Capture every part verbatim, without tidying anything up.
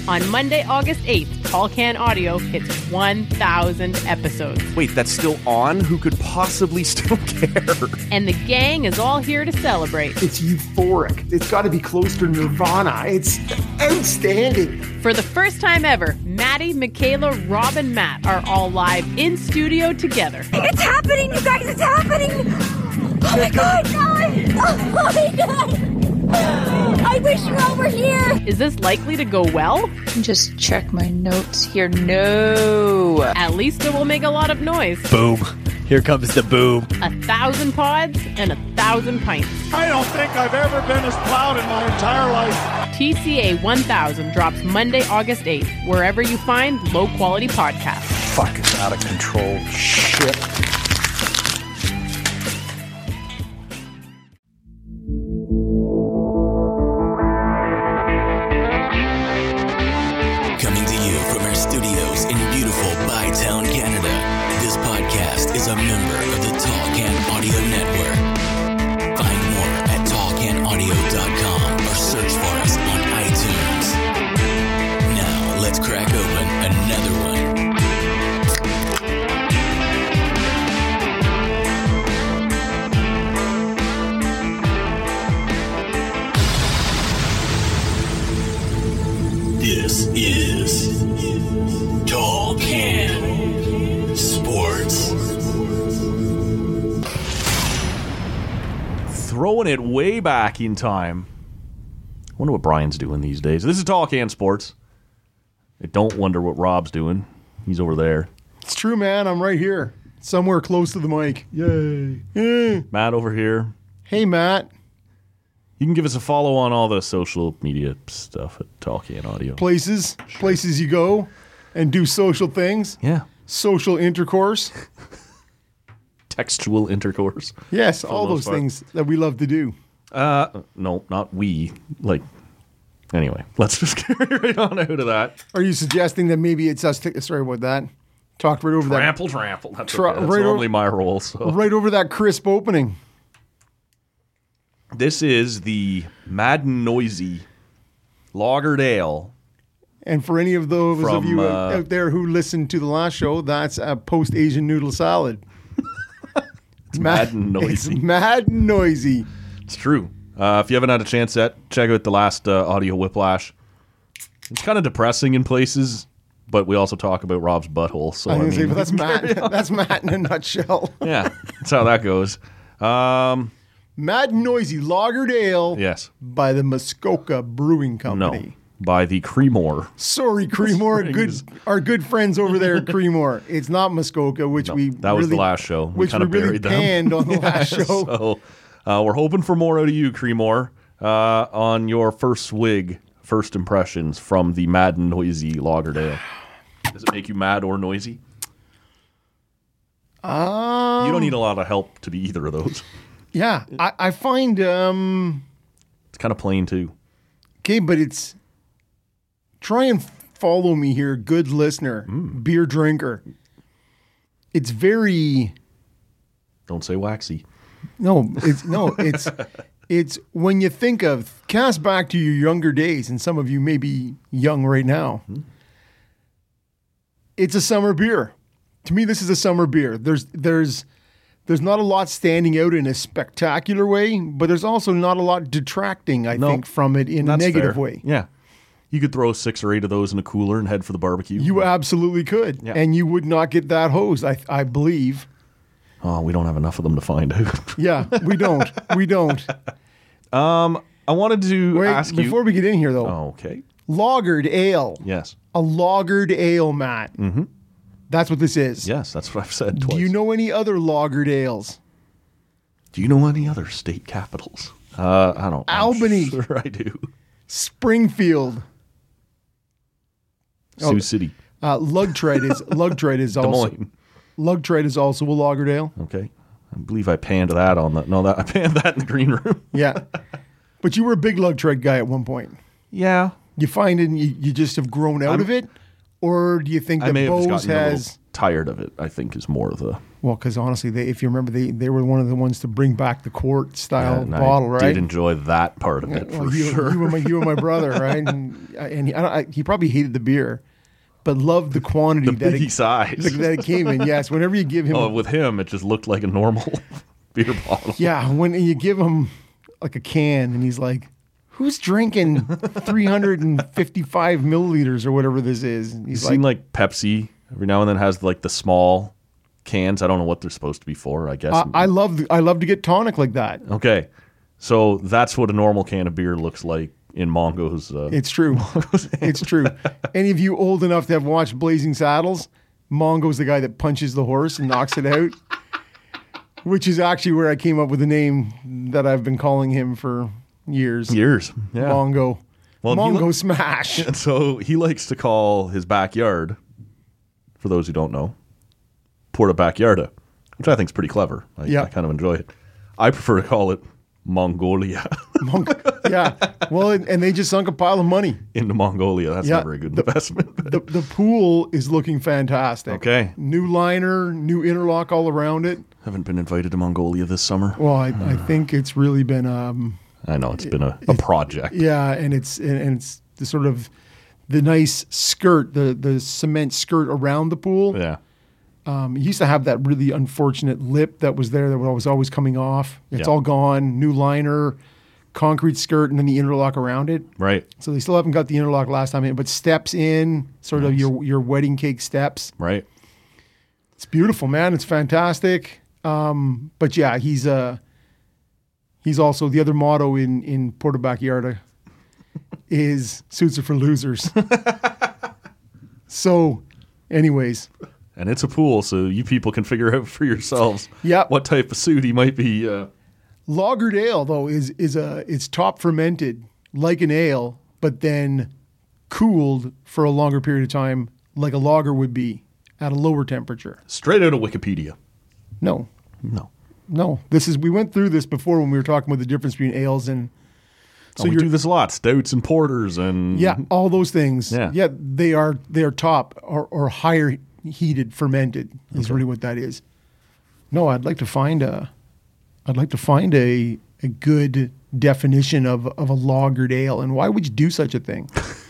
On Monday, August eighth, Tall Can Audio hits one thousand episodes. Wait, that's still on? Who could possibly still care? And the gang is all here to celebrate. It's euphoric. It's got to be close to Nirvana. It's outstanding. For the first time ever, Maddie, Michaela, Rob, and Matt are all live in studio together. It's happening, you guys! It's happening! Oh my god! Oh my god! I wish you all were here! Is this likely to go well? Just check my notes here. No. At least it will make a lot of noise. Boom. Here comes the boom. A thousand pods and a thousand pints. I don't think I've ever been as proud in my entire life. T C A one thousand drops Monday, August eighth, wherever you find low-quality podcasts. Fucking out of control shit. Coming to you from our studios in beautiful Bytown, Canada, this podcast is a member of the Tall Can Audio Network. Find more at tall can audio dot com or search for us on iTunes. Now, let's crack open another one. This is Tall Can Sports. Throwing it way back in time. I wonder what Brian's doing these days. This is Tall Can Sports. I don't wonder what Rob's doing. He's over there. It's true, man. I'm right here. Somewhere close to the mic. Yay. Eh. Matt over here. Hey, Matt. You can give us a follow on all the social media stuff at Tall Can Audio. Places. Places you go and do social things. Yeah. Social intercourse. Textual intercourse. Yes, For all the most those part. things that we love to do. Uh, no, not we. Like, anyway, let's just carry right on out of that. Are you suggesting that maybe it's us? T- sorry about that. Talked right over Trample, trample. That's, Tra- okay. That's right normally over- my role. So that. Right over that crisp opening. This is the Madden Noisy Lagered Ale. And for any of those From, of you uh, out there who listened to the last show, that's a post-Asian noodle salad. It's mad and noisy. It's mad and noisy. It's true. Uh, if you haven't had a chance yet, check out the last uh, Audio Whiplash. It's kind of depressing in places, but we also talk about Rob's butthole. So I I was mean, gonna say, but that's Matt. That's Matt in a nutshell. yeah, that's how that goes. Um, Mad and Noisy Lagered Ale yes. by the Muskoka Brewing Company. No. By the Creemore. Sorry, Creemore. Good, our good friends over there at Creemore. It's not Muskoka, which No, we that was really, the last show. We which kind we of really buried them. panned on the last show. So uh, we're hoping for more out of you, Creemore, uh, on your first swig, first impressions from the Mad and Noisy Lagered Ale. Does it make you mad or noisy? Um, You don't need a lot of help to be either of those. Yeah, I, I find um, It's kind of plain too. okay, but it's try and follow me here, good listener, Mm. beer drinker. It's very Don't say waxy. no, it's no, it's it's when you think of cast back to your younger days, and some of you may be young right now. Mm. It's a summer beer. To me, this is a summer beer. There's there's there's not a lot standing out in a spectacular way, but there's also not a lot detracting, I No, think, from it in a That's negative fair. way. Yeah. You could throw six or eight of those in a cooler and head for the barbecue. You absolutely could, Yeah. and you would not get that hose, I I believe. Oh, we don't have enough of them to find out. Yeah, we don't. We don't. um, I wanted to Wait, ask you. before we get in here, though, Oh, okay. lagered ale. Yes. A lagered ale, Matt. Mm-hmm. That's what this is. Yes, that's what I've said twice. Do you know any other lagered ales? Do you know any other state capitals? Uh, I don't. I'm Albany. Sure, I do. Springfield. Sioux Oh. City, Uh, Lugtread is Lugtread is Des also Moines. Lugtread is also a lagered ale. Okay, I believe I panned that on the. No, that I panned that in the green room. Yeah, but you were a big Lugtread guy at one point. Yeah, You find it, and you, you just have grown out I'm- of it, or do you think I that may have just Bose gotten a little has? tired of it. I think is more the. Well, because honestly, they, if you remember, they, they were one of the ones to bring back the quart style And bottle, I right? did enjoy that part of it, Well, for you, sure. you, and my, you and my brother, right? And, and he, I don't, I, he probably hated the beer, but loved the quantity The that biggie it, size. that it came in. Yes, whenever you give him, Oh, a, with him, it just looked like a normal beer bottle. yeah, when you give him like a can, and he's like, "Who's drinking three hundred fifty-five milliliters or whatever this is?" And he's You've like, seen like Pepsi every now and then has like the small cans. I don't know what they're supposed to be for, I guess. I, I love, I love to get tonic like that. Okay. So that's what a normal can of beer looks like in Mongo's. Uh, It's true. It's true. Any of you old enough to have watched Blazing Saddles, Mongo's the guy that punches the horse and knocks it out, which is actually where I came up with the name that I've been calling him for years. years. Yeah. Mongo. Well, he Mongo li- Smash. And so he likes to call his backyard, for those who don't know, Puerto Backyarda, which I think is pretty clever. I, Yeah. I kind of enjoy it. I prefer to call it Mongolia. Mongo. Yeah. Well, and, and they just sunk a pile of money. Into Mongolia. That's Yeah, never a good the- investment. The, the pool is looking fantastic. Okay. New liner, new interlock all around it. Haven't been invited to Mongolia this summer. Well, I, I think it's really been, um, I know it's been a, a project. yeah, and it's and, and it's the sort of the nice skirt, the the cement skirt around the pool. Yeah. Um, it used to have that really unfortunate lip that was there that was always coming off. It's Yeah. all gone. New liner, concrete skirt, and then the interlock around it. Right. So they still haven't got the interlock last time in, but steps in, sort of your your wedding cake steps. Right. It's beautiful, man. It's fantastic. Um, but yeah, he's uh he's also the other motto in in Puerto Backyarda is suits are for losers. So, anyways, And it's a pool, so you people can figure out for yourselves Yep. what type of suit he might be. Uh, lagered ale though is is a it's top fermented like an ale, but then cooled for a longer period of time, like a lager would be at a lower temperature. straight out of Wikipedia. No, No. no. This is we went through this before when we were talking about the difference between ales and. So we do this a lot. Stouts and porters and Yeah, all those things. Yeah. yeah, they are they are top or, or higher heated fermented is really what that is. No, I'd like to find a, I'd like to find a a good definition of of a lagered ale. And why would you do such a thing?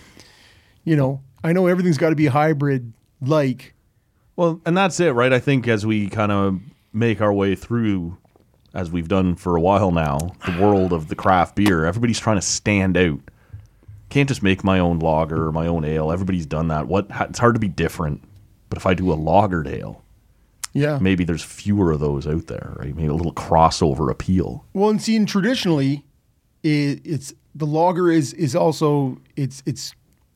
You know, I know everything's got to be hybrid. Like, Well, and that's it, right? I think as we kind of make our way through, as we've done for a while now, the world of the craft beer, everybody's trying to stand out. Can't just make my own lager or my own ale. Everybody's done that. What? It's hard to be different. But if I do a lagered ale, yeah. maybe there's fewer of those out there, right? Maybe a little crossover appeal. Well, and seeing traditionally, it, it's the lager is is also it's it's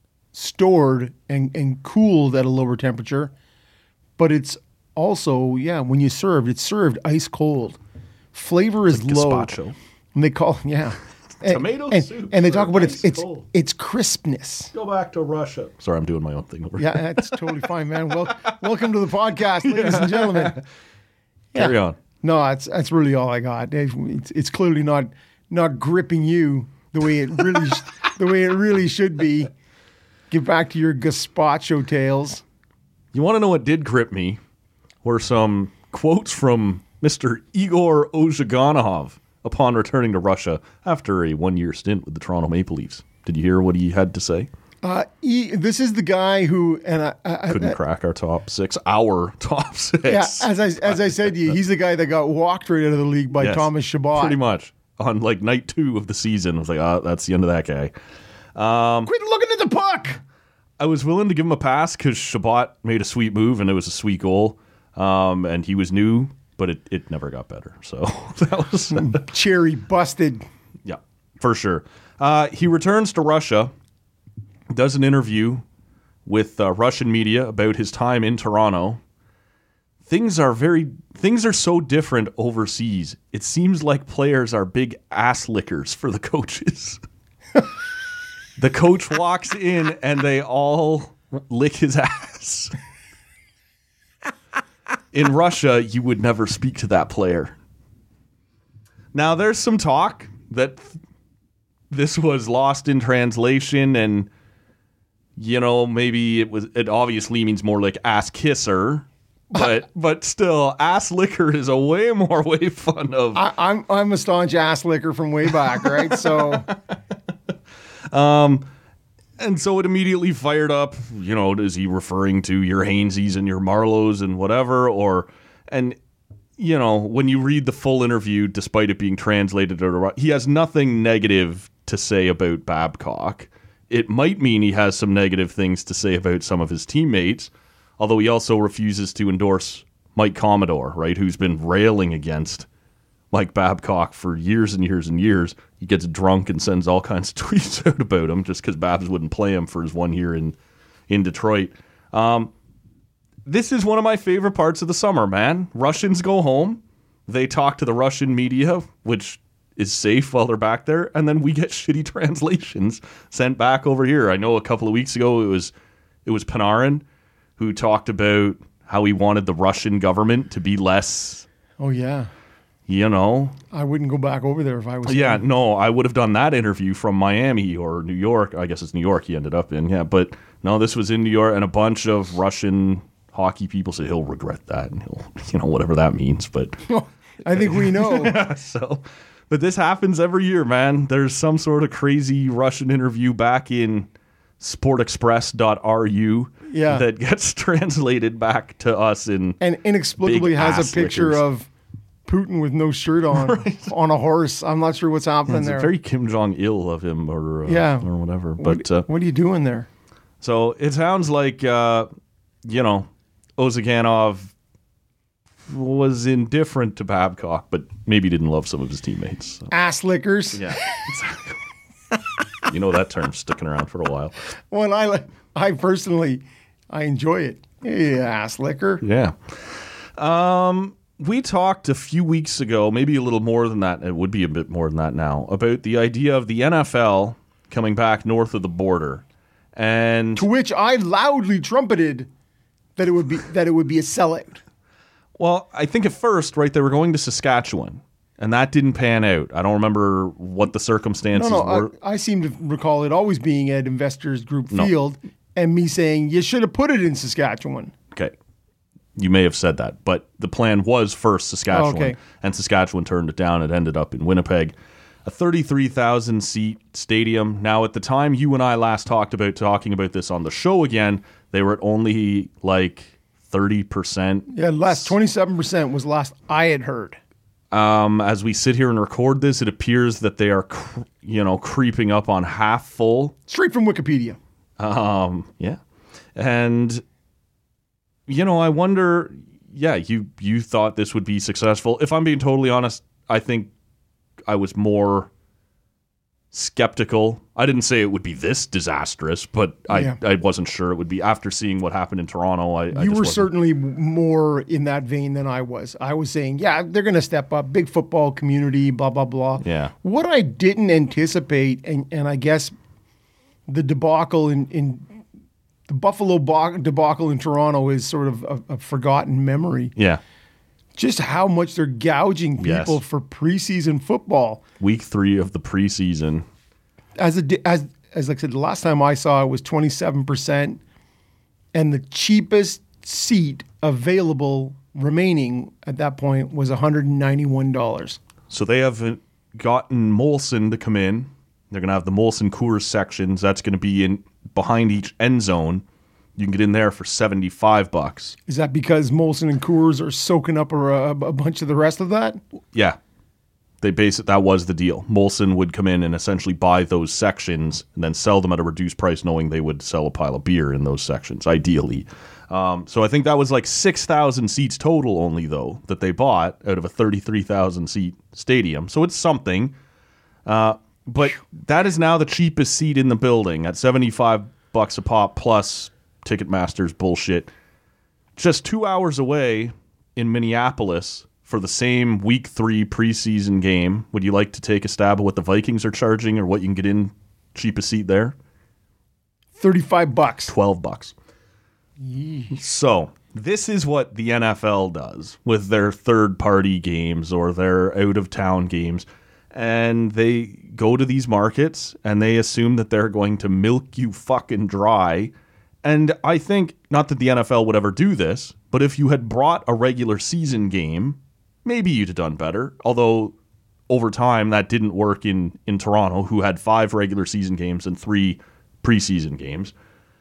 stored and and cooled at a lower temperature, but it's also yeah when you serve it's served ice cold. Flavor is Like low. gazpacho. And they call yeah. And, Tomato and, soup and they talk served about it's ice it's cold. it's crispness. Go back to Russia. Sorry, I'm doing my own thing over Yeah, here. that's totally fine, man. Well, welcome to the podcast, ladies and gentlemen. Carry on. No, that's that's really all I got. It's, it's clearly not not gripping you the way it really sh- the way it really should be. Get back to your gazpacho tales. You want to know what did grip me? Were some quotes from Mister Igor Ozhiganov upon returning to Russia after a one-year stint with the Toronto Maple Leafs. Did you hear what he had to say? Uh, he, this is the guy who and I, I Couldn't I, crack our top six. Our top six. Yeah, as I as I said to you, he's the guy that got walked right out of the league by Yes, Thomas Chabot. Pretty much. On like night two of the season, I was like, ah, that's the end of that guy. Quit looking at the puck. I was willing to give him a pass because Chabot made a sweet move and it was a sweet goal. Um, and he was new, but it, it never got better. So that was, Cherry busted. yeah, for sure. Uh, he returns to Russia, does an interview with uh, Russian media about his time in Toronto. Things are very, things are so different overseas. It seems like players are big ass lickers for the coaches. The coach walks in and they all lick his ass. In Russia, you would never speak to that player. Now, there's some talk that this was lost in translation and, you know, maybe it was, it obviously means more like ass kisser. but but still, ass liquor is a way more way fun of. I, I'm I'm a staunch ass liquor from way back, right? So, um, and so it immediately fired up. You know, is he referring to your Hainesies and your Marlows and whatever, or and you know when you read the full interview, despite it being translated, or he has nothing negative to say about Babcock. It might mean he has some negative things to say about some of his teammates. Although he also refuses to endorse Mike Commodore, right, who's been railing against Mike Babcock for years and years and years. He gets drunk and sends all kinds of tweets out about him just because Babs wouldn't play him for his one year in, in Detroit. Um, this is one of my favorite parts of the summer, man. Russians go home. They talk to the Russian media, which is safe while they're back there, and then we get shitty translations sent back over here. I know a couple of weeks ago it was it was Panarin who talked about how he wanted the Russian government to be less, oh yeah, you know. I wouldn't go back over there if I was. Yeah, no, I would have done that interview from Miami or New York. I guess it's New York he ended up in, yeah. But no, this was in New York, and a bunch of Russian hockey people said he'll regret that, and he'll, you know, whatever that means. But I think we know. so, but this happens every year, man. There's some sort of crazy Russian interview back in sport express dot r u yeah. that gets translated back to us in and inexplicably has a picture lickers. of Putin with no shirt on right. on a horse. I'm not sure what's happening yeah, there. Very Kim Jong-il of him or uh, yeah. or whatever. What, but uh, what are you doing there? So it sounds like uh, you know, Ozhiganov was indifferent to Babcock, but maybe didn't love some of his teammates. So. Ass lickers. Yeah, exactly. You know that term's sticking around for a while. Well, I, I personally, I enjoy it. Yeah, ass liquor. Yeah. Um, we talked a few weeks ago, maybe a little more than that. It would be a bit more than that now, about the idea of the N F L coming back north of the border, and to which I loudly trumpeted that it would be that it would be a sellout. Well, I think at first, right, they were going to Saskatchewan. And that didn't pan out. I don't remember what the circumstances no, no, were. I, I seem to recall it always being at Investors Group No. Field and me saying, you should have put it in Saskatchewan. Okay. You may have said that. But the plan was first Saskatchewan. Oh, okay. And Saskatchewan turned it down. It ended up in Winnipeg. A thirty-three thousand seat stadium. Now, at the time you and I last talked about talking about this on the show again, they were at only like thirty percent. Yeah, last twenty-seven percent was last I had heard. Um, as we sit here and record this, it appears that they are, cr- you know, creeping up on half full. Straight from Wikipedia. Um, yeah. And, you know, I wonder, yeah, you, you thought this would be successful. If I'm being totally honest, I think I was more skeptical. I didn't say it would be this disastrous, but I, Yeah. I wasn't sure it would be. After seeing what happened in Toronto, I, I You just were wasn't. certainly more in that vein than I was. I was saying, yeah, they're going to step up, big football community, blah, blah, blah. Yeah. What I didn't anticipate, and, and I guess the debacle in, in the Buffalo bo- debacle in Toronto is sort of a, a forgotten memory. Yeah. Just how much they're gouging people Yes. for preseason football. Week three of the preseason. As a, as as like I said, the last time I saw it was twenty-seven percent, and the cheapest seat available remaining at that point was one hundred ninety-one dollars. So they have gotten Molson to come in. They're going to have the Molson Coors sections. That's going to be in behind each end zone. You can get in there for seventy-five bucks. Is that because Molson and Coors are soaking up a, a, a bunch of the rest of that? Yeah. They base it, that was the deal. Molson would come in and essentially buy those sections and then sell them at a reduced price, knowing they would sell a pile of beer in those sections, ideally. Um, so I think that was like six thousand seats total only, though, that they bought out of a thirty-three thousand seat stadium. So it's something. Uh, but that is now the cheapest seat in the building at seventy-five bucks a pop plus Ticketmaster's bullshit. Just two hours away in Minneapolis for the same week three preseason game. Would you like to take a stab at what the Vikings are charging or what you can get in cheapest seat there? thirty-five bucks. twelve bucks. So this is what the N F L does with their third party games or their out of town games. And they go to these markets and they assume that they're going to milk you fucking dry And I think, not that the N F L would ever do this, but if you had brought a regular season game, maybe you'd have done better. Although, over time, that didn't work in, in Toronto, who had five regular season games and three preseason games.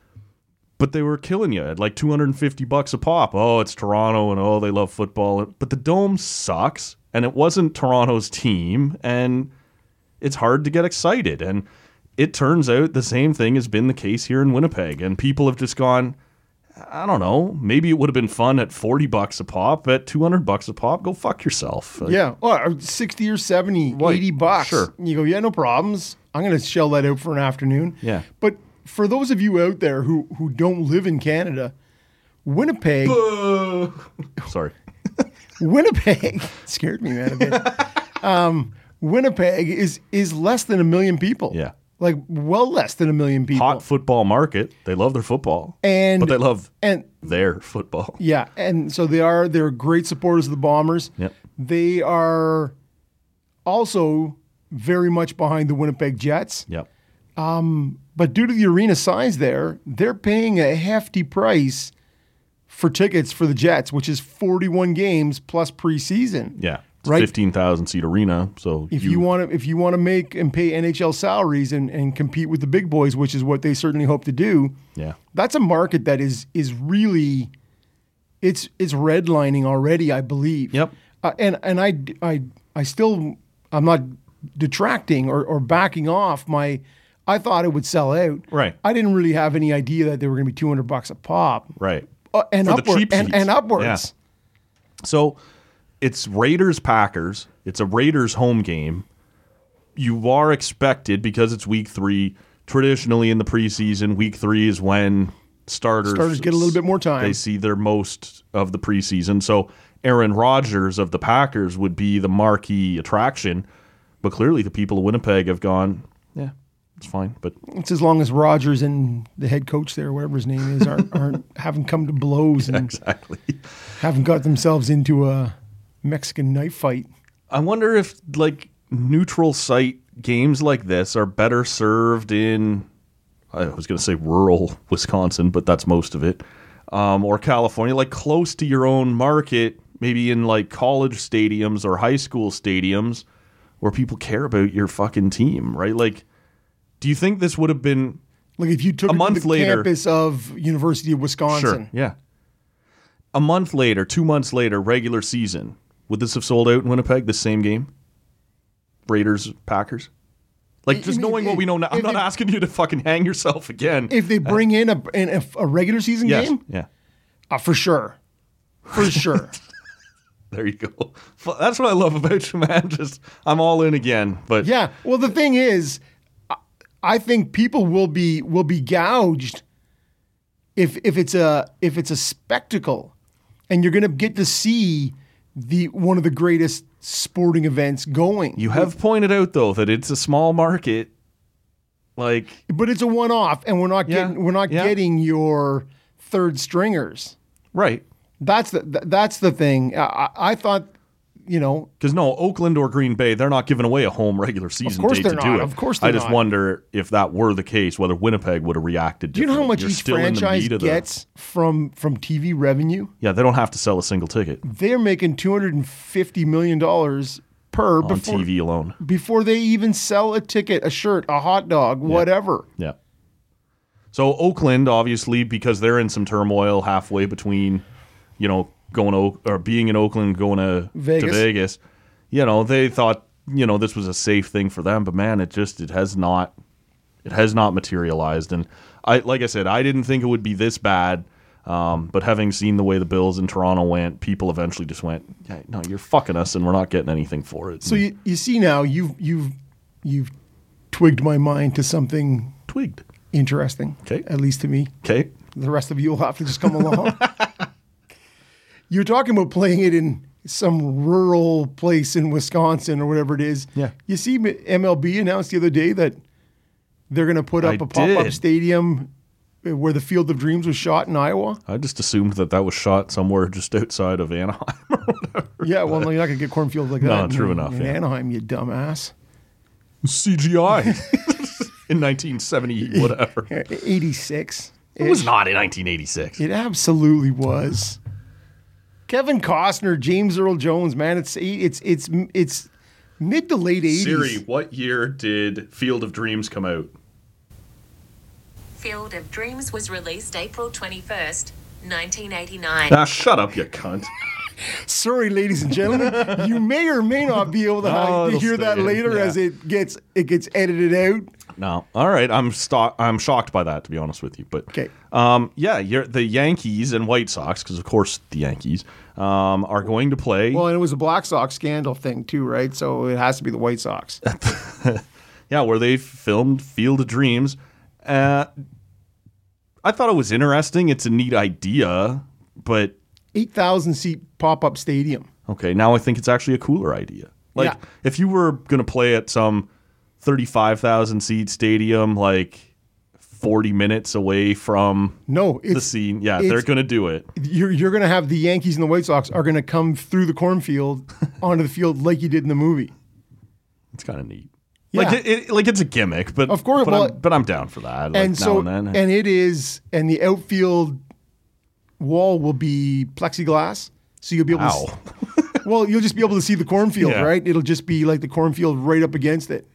But they were killing you at like two hundred fifty bucks a pop. Oh, it's Toronto, and oh, they love football. But the Dome sucks, and it wasn't Toronto's team, and it's hard to get excited. And it turns out the same thing has been the case here in Winnipeg, and people have just gone, I don't know, maybe it would have been fun at forty bucks a pop, at two hundred bucks a pop, go fuck yourself. Like, yeah, well, sixty or seventy, right. eighty bucks. Sure. And you go, yeah, no problems. I'm going to shell that out for an afternoon. Yeah. But for those of you out there who, who don't live in Canada, Winnipeg... Uh, sorry. Winnipeg scared me, man, a bit. um, Winnipeg is is less than a million people. Yeah. Like, well less than a million people. Hot football market. They love their football. And, but they love and, their football. Yeah, and so they are, they're great supporters of the Bombers. Yep. They are also very much behind the Winnipeg Jets. Yep. But due to the arena size there, they're paying a hefty price for tickets for the Jets, which is forty-one games plus preseason. Yeah. It's Right. a fifteen thousand seat arena. So If you, want to, if you want to make and pay N H L salaries and, and compete with the big boys, which is what they certainly hope to do, yeah. that's a market that is is really, it's it's redlining already, I believe. Yep. Uh, and and I, I I still I'm not detracting or, or backing off my. I thought it would sell out. Right. I didn't really have any idea that they were going to be two hundred bucks a pop. Right. Uh, and For the upward cheap and, seats. and upwards. Yeah. So it's Raiders Packers. It's a Raiders home game. You are expected, because it's week three, traditionally in the preseason, week three is when starters Starters get a little bit more time. They see their most of the preseason. So Aaron Rodgers of the Packers would be the marquee attraction. But clearly the people of Winnipeg have gone, yeah, it's fine. But It's as long as Rogers and the head coach there, whatever his name is, aren't, aren't haven't come to blows and exactly. haven't got themselves into a Mexican knife fight. I wonder if, like, neutral site games like this are better served in, I was going to say rural Wisconsin, but that's most of it, um, or California, like close to your own market, maybe in like college stadiums or high school stadiums where people care about your fucking team, right? Like, do you think this would have been Like if you took A it month to the later- campus of University of Wisconsin. Sure, yeah. A month later, two months later, regular season, would this have sold out in Winnipeg, the same game? Raiders, Packers? Like, I- just I mean, knowing what we know now. I'm if not they- asking you to fucking hang yourself again. If they bring in a in a, a regular season yes, game, yeah. uh, for sure, for sure. There you go. F- That's what I love about you, man. Just, I'm all in again. But Yeah. Well, the thing is, I- I think people will be will be gouged if if it's a if it's a spectacle, and you're going to get to see the one of the greatest sporting events going. you have pointed out, though, that it's a small market. Like, but it's a one off, and we're not Yeah, getting we're not yeah. getting your third stringers. right. That's the th- that's the thing. I, I I thought, you know, Because no, Oakland or Green Bay, they're not giving away a home regular season course date they're to do not. it. Of course I they're just not. wonder if that were the case, whether Winnipeg would have reacted do you know how differently. much You're each still in the franchise meat of the- gets from from T V revenue? Yeah, they don't have to sell a single ticket They're making two hundred and fifty million dollars per on before T V alone. before they even sell a ticket, a shirt, a hot dog, whatever. Yeah. So Oakland, obviously, because they're in some turmoil halfway between, you know, going to, or being in Oakland, going to Vegas. to Vegas, you know, they thought, you know, this was a safe thing for them, but man, it just it has not, it has not materialized. And I, like I said, I didn't think it would be this bad. Um, but having seen the way the Bills in Toronto went, people eventually just went, yeah, no, you're fucking us, and we're not getting anything for it. So you, you see now you've you've you've twigged my mind to something twigged. interesting. 'Kay. At least to me. Okay. The rest of you will have to just come along. You're talking about playing it in some rural place in Wisconsin or whatever it is. Yeah. You see, M L B announced the other day that they're going to put up I a pop-up did. stadium where the Field of Dreams was shot in Iowa. I just assumed that that was shot somewhere just outside of Anaheim or whatever. Yeah, well, no, you're not going to get cornfields like No, that. in- true enough, In yeah. Anaheim, you dumbass. C G I in nineteen seventy, whatever. eighty-six. It was not in nineteen eighty-six. It absolutely was. Kevin Costner, James Earl Jones, man, it's it's it's it's mid to late eighties. Siri, what year did Field of Dreams come out? Field of Dreams was released April twenty-first, nineteen eighty-nine. Ah, shut up, you cunt. Sorry, ladies and gentlemen, you may or may not be able to, Oh, to hear it'll that stay in, later yeah. as it gets it gets edited out. No, all right. I'm sto- I'm shocked by that, to be honest with you. But Okay. um, yeah, you're, the Yankees and White Sox, because of course the Yankees um, are going to play. Well, and it was a Black Sox scandal thing too, right? So it has to be the White Sox. Yeah, where they filmed Field of Dreams. Uh, I thought it was interesting. It's a neat idea, but eight thousand seat pop up stadium. okay, now I think it's actually a cooler idea. Like Yeah. if you were going to play at some thirty-five thousand seat stadium, like forty minutes away from No, it's the scene, yeah, it's- they're going to do it. You're you're going to have the Yankees and the White Sox are going to come through the cornfield onto the field like you did in the movie. It's kind of neat. Yeah. Like it, it, like it's a gimmick, but Of course, but, well, I'm, but I'm down for that. Like and now so and then, and it is and the outfield wall will be plexiglass, so you'll be able Ow. to s- well, you'll just be able to see the cornfield, Yeah. right? It'll just be like the cornfield right up against it.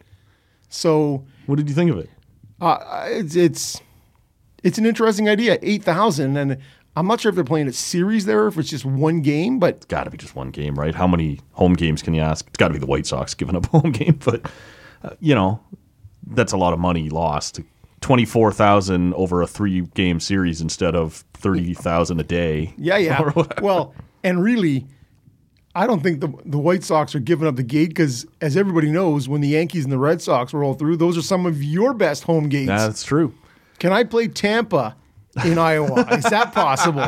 So what did you think of it? uh, it's it's it's an interesting idea. Eight thousand, and I'm not sure if they're playing a series there, or if it's just one game, but Got to be just one game, right? How many home games can you ask? It's got to be the White Sox giving up a home game, but uh, you know, that's a lot of money lost. twenty-four thousand over a three-game series instead of thirty thousand a day. yeah, yeah. Or whatever. Well, and really, I don't think the the White Sox are giving up the gate because, as everybody knows, when the Yankees and the Red Sox roll through, those are some of your best home games. That's true. Can I play Tampa in Iowa? Is that possible?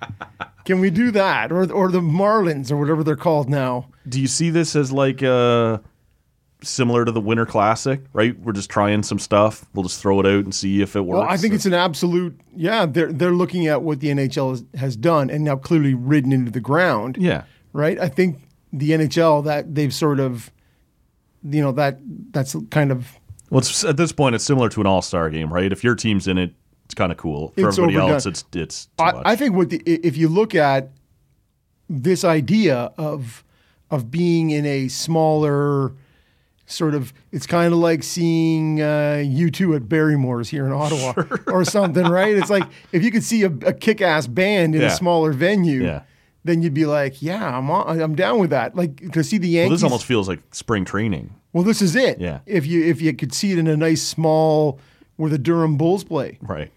Can we do that, or or the Marlins or whatever they're called now? Do you see this as like uh, similar to the Winter Classic, right? We're just trying some stuff. We'll just throw it out and see if it works. Well, I think it's an absolute yeah. They're they're looking at what the N H L has, has done and now clearly ridden into the ground. yeah. Right. I think the N H L that they've sort of, you know, that that's kind of Well, it's, at this point, it's similar to an all-star game, right? If your team's in it, it's kind of cool. For It's everybody overdone. else, it's it's too much. I, I think what the, if you look at this idea of of being in a smaller sort of, it's kind of like seeing uh, U two at Barrymore's here in Ottawa or something, right? It's like if you could see a, a kick-ass band in Yeah. a smaller venue, Yeah. then you'd be like, yeah, I'm on, I'm down with that. Like to see the well, Yankees. this almost feels like spring training. well, this is it. Yeah. If you if you could see it in a nice small where the Durham Bulls play. Right.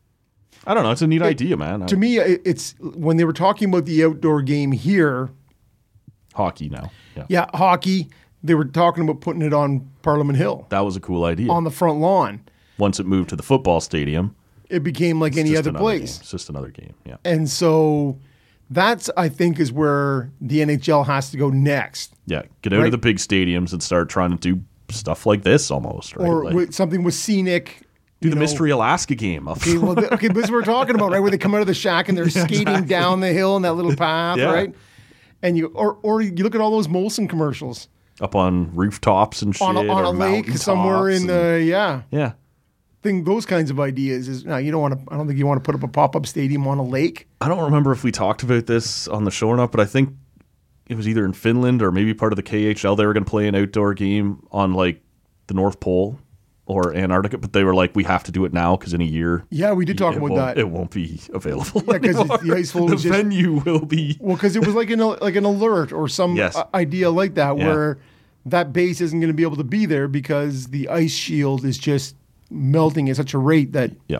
I don't know. It's a neat idea, man. To I, me, it- it's when they were talking about the outdoor game here. hockey now. Yeah. Yeah, hockey. They were talking about putting it on Parliament Hill That was a cool idea. on the front lawn. Once it moved to the football stadium, It became like it's any just other another place. game. It's just another game. Yeah. And so that's, I think, is where the N H L has to go next. Yeah. Get out Right. of the big stadiums and start trying to do stuff like this almost, right? Or Like, with something with scenic. do you the know. Mystery Alaska game. Of, Okay, well, th- okay, this is what we're talking about, right? Where they come out of the shack and they're skating exactly. down the hill in that little path, Yeah. right? And you, or or you look at all those Molson commercials up on rooftops and shit. on a, on or a lake mountaintops somewhere in and- the yeah. Yeah. Thing those kinds of ideas is no, you don't want to. I don't think you want to put up a pop up stadium on a lake. I don't remember if we talked about this on the show or not, but I think it was either in Finland or maybe part of the K H L. They were going to play an outdoor game on like the North Pole or Antarctica, but they were like, we have to do it now because in a year, Yeah, we did talk it about won't- that. It won't be available. Yeah, 'cause anymore. the ice floe the was just- venue will be. Well, because it was like an like an alert or some Yes. uh, idea like that, Yeah. where that base isn't going to be able to be there because the ice shield is just melting at such a rate that Yeah.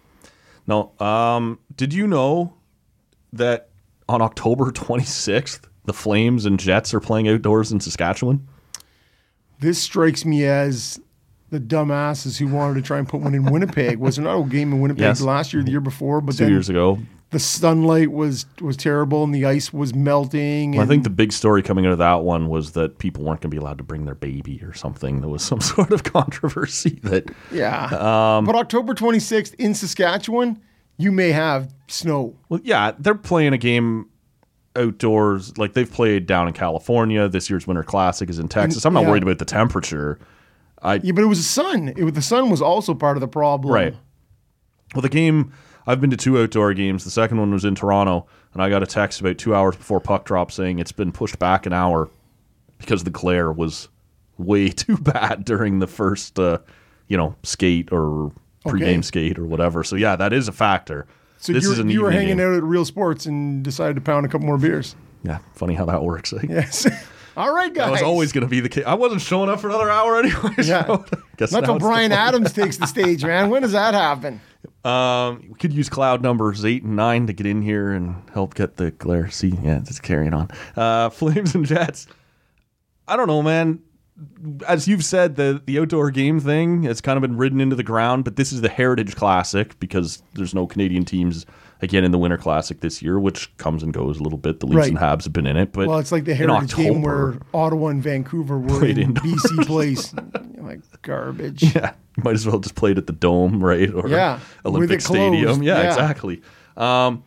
No. Um. Did you know that on October twenty-sixth, the Flames and Jets are playing outdoors in Saskatchewan? this strikes me as the dumbasses who wanted to try and put one in Winnipeg. Was there not a game in Winnipeg Yes. last year, the year before? But Two then years ago. the sunlight was was terrible and the ice was melting. Well, I and- think the big story coming out of that one was that people weren't going to be allowed to bring their baby or something. There was some sort of controversy that. yeah. Um, but October twenty-sixth in Saskatchewan, you may have snow. Well, yeah, they're playing a game outdoors. Like they've played down in California. This year's Winter Classic is in Texas. I'm not yeah. worried about the temperature. I Yeah, but it was the sun. It was, the sun was also part of the problem. right. Well, the game, I've been to two outdoor games. The second one was in Toronto, and I got a text about two hours before puck drop saying it's been pushed back an hour because the glare was way too bad during the first, uh, you know, skate or pregame Okay. skate or whatever. So, yeah, that is a factor. So this you is were, an you were evening hanging game. out at Real Sports and decided to pound a couple more beers. Yeah, funny how that works. Eh? Yes. All right, guys. That was always going to be the case. I wasn't showing up for another hour anyway. Yeah. So guess Not now till it's Brian the- Adams takes the stage, man. When does that happen? Um, we could use cloud numbers eight and nine to get in here and help get the glare. See, yeah, it's carrying on. Uh, Flames and Jets. I don't know, man. As you've said, the the outdoor game thing has kind of been ridden into the ground, but this is the Heritage Classic because there's no Canadian teams again in the Winter Classic this year, which comes and goes a little bit. The Leafs Right. and Habs have been in it, but Well, it's like the in Heritage game October- where Ottawa and Vancouver were Played in indoors. B C Place. You're like, garbage. Yeah, you might as well just play it at the Dome, right? Or Yeah, with Olympic it closed. Stadium. Yeah, Yeah. exactly. Um,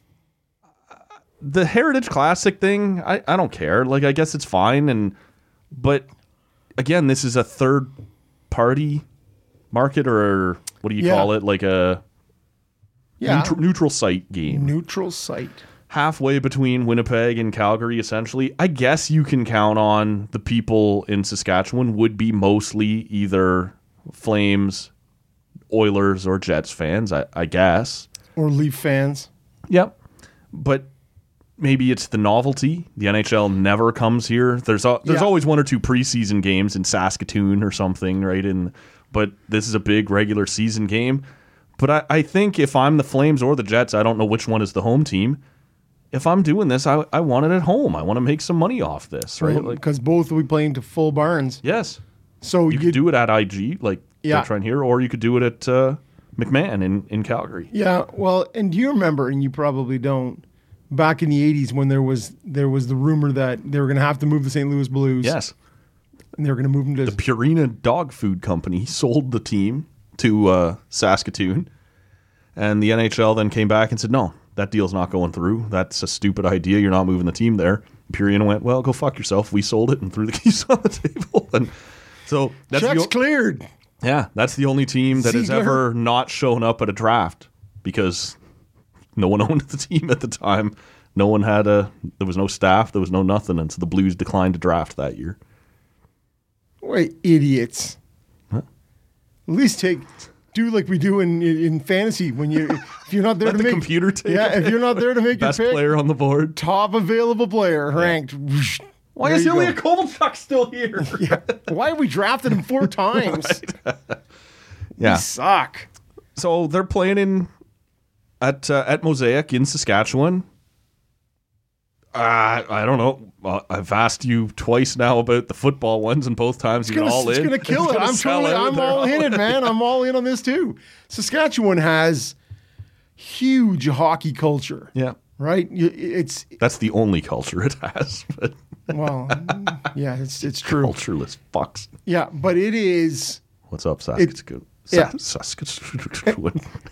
the Heritage Classic thing, I, I don't care. Like, I guess it's fine, and but again, this is a third party market, or what do you Yeah. call it? Like a Yeah. neutral, neutral site game. Neutral site. Halfway between Winnipeg and Calgary, essentially. I guess you can count on the people in Saskatchewan would be mostly either Flames, Oilers, or Jets fans, I, I guess. Or Leaf fans. Yep. But maybe it's the novelty. The N H L never comes here. There's a, there's Yeah. always one or two preseason games in Saskatoon or something, right? In, but this is a big regular season game. But I, I think if I'm the Flames or the Jets, I don't know which one is the home team. If I'm doing this, I, I want it at home. I want to make some money off this, right? Like, Because both will be playing to full barns. yes. So You could do it at I G, like Yeah. they're trying here, or you could do it at uh, McMahon in, in Calgary. Yeah, well, and do you remember, and you probably don't, back in the eighties when there was there was the rumor that they were going to have to move the Saint Louis Blues. Yes. And they were going to move them to The Purina Dog Food Company sold the team to uh, Saskatoon, and the N H L then came back and said, no, that deal's not going through. That's a stupid idea. You're not moving the team there. Purina went, well, go fuck yourself. We sold it and threw the keys on the table. And so that's checks the, o- cleared. yeah, that's the only team that has Ziegler. ever not shown up at a draft because no one owned the team at the time. No one had a, there was no staff, there was no nothing. And so the Blues declined to draft that year. Wait, idiots. Huh? At least take do like we do in in fantasy when you if you're not there Let to the make computer take yeah it. if you're not there to make Best your pick, player on the board. top available player ranked. Why There is you Ilya go. Kovalchuk still here? Yeah. Why have we drafted him four times? Yeah. We suck. So they're playing in at uh, at Mosaic in Saskatchewan. Uh, I don't know. Uh, I've asked you twice now about the football ones, and both times It's you're gonna, all it's in. gonna kill It's it. gonna I'm sell totally, out. I'm They're all in it, man. I'm all in on this too. Saskatchewan has huge hockey culture, Yeah, right? You- It's that's the only culture it has. But well, yeah, it's it's true. cultureless fucks. Yeah, but it is. What's up, Saskatchewan? yeah. Saskatchewan.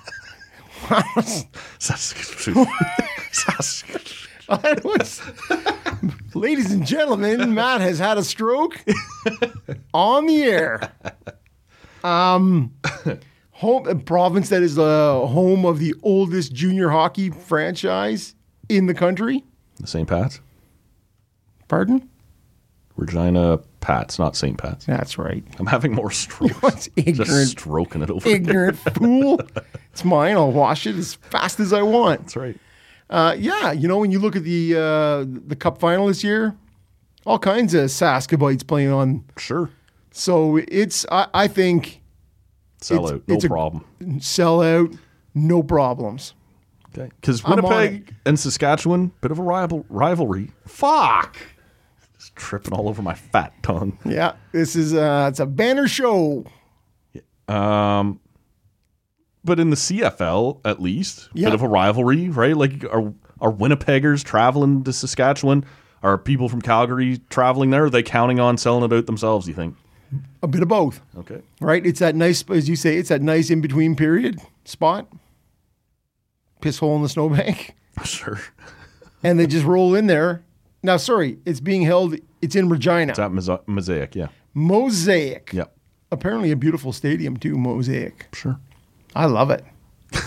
Saskatchewan. Saskatchewan. That was- ladies and gentlemen, Matt has had a stroke on the air. Um, home a province that is the home of the oldest junior hockey franchise in the country. The Saint Pat's, Pardon? Regina Pats, not Saint Pat's. That's right. I'm having more strokes. What's ignorant? Just stroking it over. Ignorant fool. It's mine. I'll wash it as fast as I want. That's right. Uh, yeah, you know, when you look at the uh, the Cup final this year, all kinds of Saskabites playing on. Sure. So it's, I, I think, Sell It's- out. No it's a- problem. sell out, no problems. Okay. Because I'm on Winnipeg and Saskatchewan, bit of a rival rivalry. Fuck. Just tripping all over my fat tongue. Yeah, this is uh, it's a banner show. Um, but in the C F L, at least, Yeah. bit of a rivalry, right? Like, are are Winnipeggers traveling to Saskatchewan? Are people from Calgary traveling there? Are they counting on selling it out themselves, you think? A bit of both, Okay. right? It's that nice, as you say, it's that nice in between period spot. Piss hole in the snowbank, Sure. and they just roll in there. Now, sorry, it's being held. It's in Regina. It's at Mos- Mosaic, yeah. Mosaic. Yep. Apparently, a beautiful stadium too. Mosaic. Sure. I love it.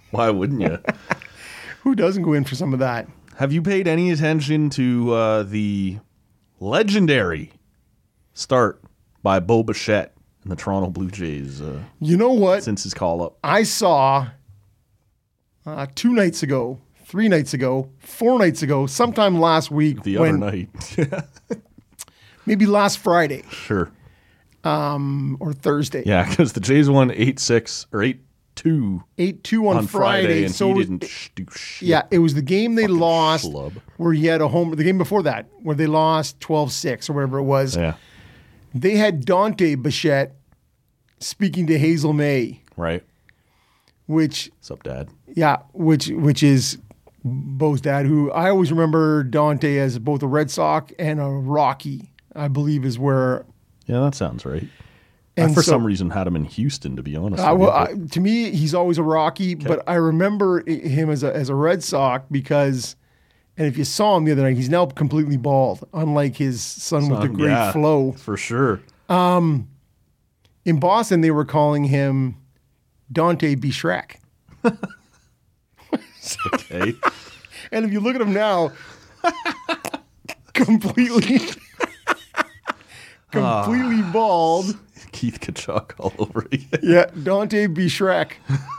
Why wouldn't you? Who doesn't go in for some of that? Have you paid any attention to uh, the legendary start by Bo Bichette and the Toronto Blue Jays uh, You know what? since his call-up? I saw uh, two nights ago, three nights ago, four nights ago, sometime last week. The when, other night. Maybe last Friday Sure. um, or Thursday. Yeah, because the Jays won eight six or eight two eight two on, on Friday, Friday. and so he it was- didn't sh- do shit. Yeah, it was the game they Fucking lost schlub. where he had a home. The game before that where they lost twelve six or whatever it was. Yeah, They had Dante Bichette speaking to Hazel May, right. which What's up, Dad? yeah, which which is Bo's dad. Who I always remember Dante as both a Red Sox and a Rocky. I believe is where. Yeah, that sounds right. And I, for so- some reason, had him in Houston, to be honest. I, with you, well, but- I, to me, he's always a Rocky, but I remember i- him as a as a Red Sox because, and if you saw him the other night, he's now completely bald, unlike his son, with the Um, great yeah, flow. for sure. In Boston, they were calling him Dante B. Shrek. Okay. And if you look at him now, completely, completely bald. Keith Kachuk all over again. Yeah, Dante B. Shrek.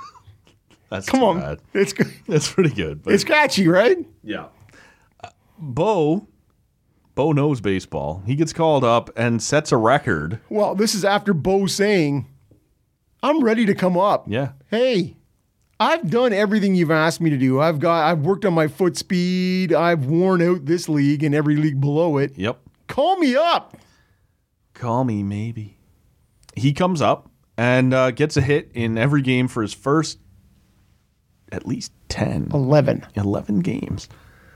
That's Come too on, bad. it's good. That's pretty good. But It's catchy, right? yeah. Uh, Bo, Bo knows baseball. He gets called up and sets a record. Well, this is after Bo saying, "I'm ready to come up." Yeah. Hey, I've done everything you've asked me to do. I've got, I've worked on my foot speed. I've worn out this league and every league below it. Yep. Call me up. Call me, maybe. He comes up and uh, gets a hit in every game for his first at least ten. eleven. eleven games.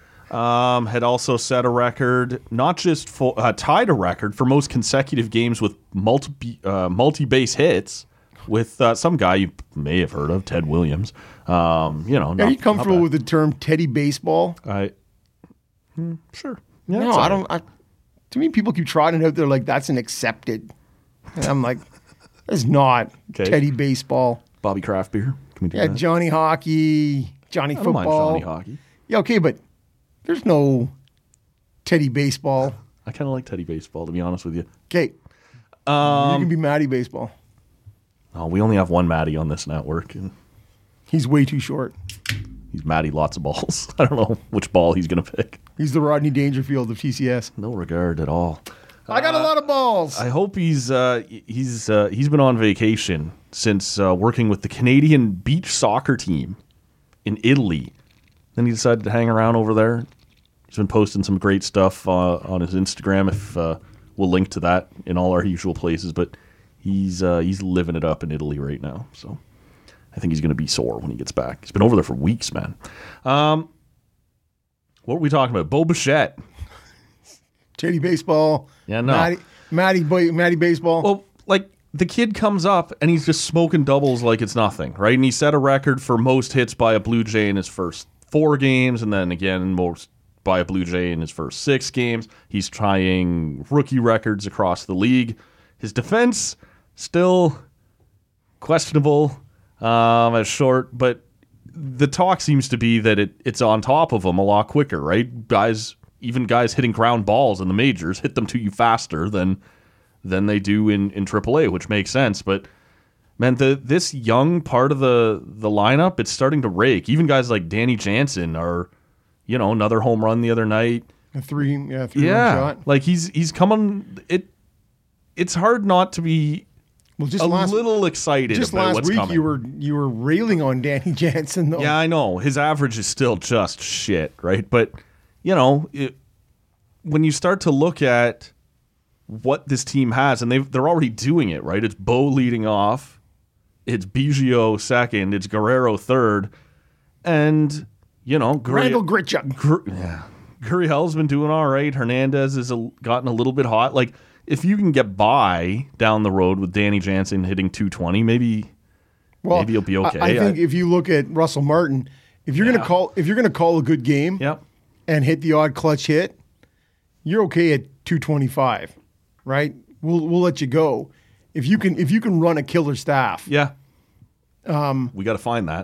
Um, had also set a record, not just for, uh, tied a record for most consecutive games with multi uh, multi base hits with uh, some guy you may have heard of, Ted Williams. Um, you know, Are not, you comfortable not with the term Teddy Baseball? bad. I hmm, sure. Yeah, No, it's all I right. don't. I, to me, people keep trotting out there like that's an accepted. And I'm like, that's not Okay. Teddy Baseball. Bobby Kraft beer. Can we do Yeah, that? Johnny Hockey, Johnny I don't mind Football. Johnny Hockey. Yeah, okay, but there's no Teddy Baseball. I kind of like Teddy Baseball, to be honest with you. Okay, Um, you can be Matty Baseball. Oh, we only have one Matty on this network, and He's way too short. he's Matty lots of balls. I don't know which ball he's going to pick. He's the Rodney Dangerfield of T C S. No regard at all. I got a lot of balls. I hope he's uh, he's uh, he's been on vacation since uh, working with the Canadian beach soccer team in Italy. Then he decided to hang around over there. He's been posting some great stuff uh, on his Instagram. If uh, we'll link to that in all our usual places, but he's uh, he's living it up in Italy right now. So I think he's going to be sore when he gets back. He's been over there for weeks, man. Um, what were we talking about? Bo Bichette. Teddy Baseball. Yeah, no. Matty, Matty, Boy- Matty Baseball. Well, like the kid comes up and he's just smoking doubles like it's nothing, right? And he set a record for most hits by a Blue Jay in his first four games, and then again most by a Blue Jay in his first six games. He's trying rookie records across the league. His defense still questionable um, at short, but the talk seems to be that it, it's on top of him a lot quicker, right? Guys, even guys hitting ground balls in the majors hit them to you faster than than they do in, in triple A, which makes sense. But man, the this young part of the the lineup, it's starting to rake. Even guys like Danny Jansen are, you know, another home run the other night. A three, yeah, three Yeah, run shot. like he's he's coming. It it's hard not to be Well, just a last, little excited just about last what's week coming. you were you were railing on Danny Jansen though. Yeah, I know. His average is still just shit, right? But, you know, it, when you start to look at what this team has, and they've, they're already doing it, right? It's Bo leading off. It's Biggio second. It's Guerrero third. And, you know, Gurri- Randall Gritchuk. Gur- yeah. Gurriel's been doing all right. Hernandez has a, gotten a little bit hot. Like, if you can get by down the road with Danny Jansen hitting two twenty, maybe... Well, Maybe you'll be okay. I, I think I- if you look at Russell Martin, if you're Yeah. gonna call if you're gonna call a good game Yep. and hit the odd clutch hit, you're okay at two twenty-five, right? We'll we'll let you go if you can if you can run a killer staff. Yeah. Um, we got to find that.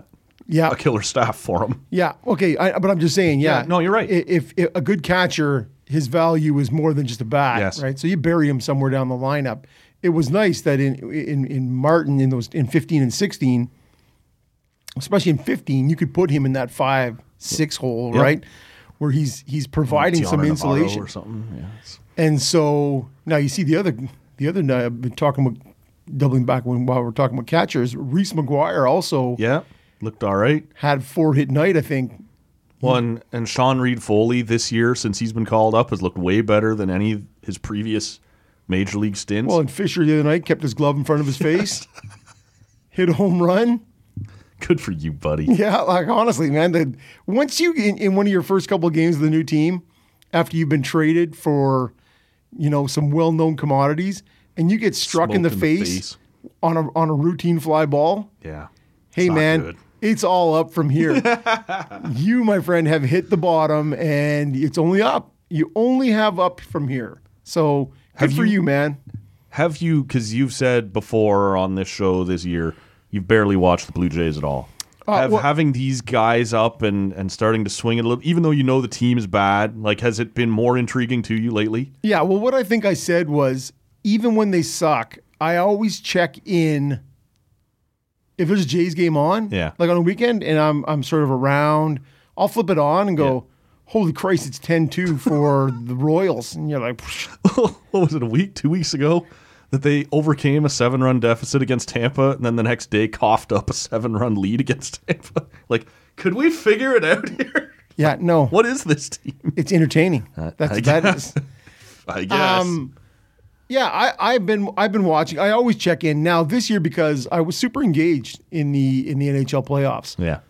Yeah. a killer staff for him. Yeah. Okay. I, but I'm just saying. Yeah. Yeah, no, you're right. i- If, if a good catcher, his value is more than just a bat. Yes. Right. So you bury him somewhere down the lineup. It was nice that in in in Martin in those in fifteen and sixteen, especially in fifteen, you could put him in that five six hole, Yep. right, where he's he's providing some Tiana Navarro insulation or something. Yeah, it's- And so now you see the other the other night I've been talking about doubling back when while we're talking about catchers. Reese McGuire also yeah, looked all right. had four hit night, I think. One and Sean Reed Foley this year, since he's been called up, has looked way better than any of his previous major league stints. Well, and Fisher the other night kept his glove in front of his face, hit a home run. Good for you, buddy. Yeah, like honestly, man, the, once you in, in one of your first couple of games of the new team, after you've been traded for, you know, some well known commodities, and you get struck in the, Smoked in the face, face. on a on a routine fly ball. Yeah. Hey, It's not man, good. it's all up from here. You, my friend, have hit the bottom, and it's only up. You only have up from here. So good Have for you- you, man. Have you, because you've said before on this show this year, you've barely watched the Blue Jays at all. Uh, Have, well- having these guys up and, and starting to swing it a little, even though you know the team is bad, like, has it been more intriguing to you lately? Yeah, well, what I think I said was, even when they suck, I always check in. If there's a Jays game on, Yeah. like on a weekend, and I'm I'm sort of around, I'll flip it on and go, Yeah. holy Christ, it's ten two for the Royals. And you're like, What was it, a week, two weeks ago, that they overcame a seven-run deficit against Tampa, and then the next day coughed up a seven-run lead against Tampa? Like, could we figure it out here? yeah, no, What is this team? it's entertaining. That's I that guess. is. I guess. Um, yeah, I, I've been I've been watching. I always check in now this year because I was super engaged in the in the N H L playoffs. yeah.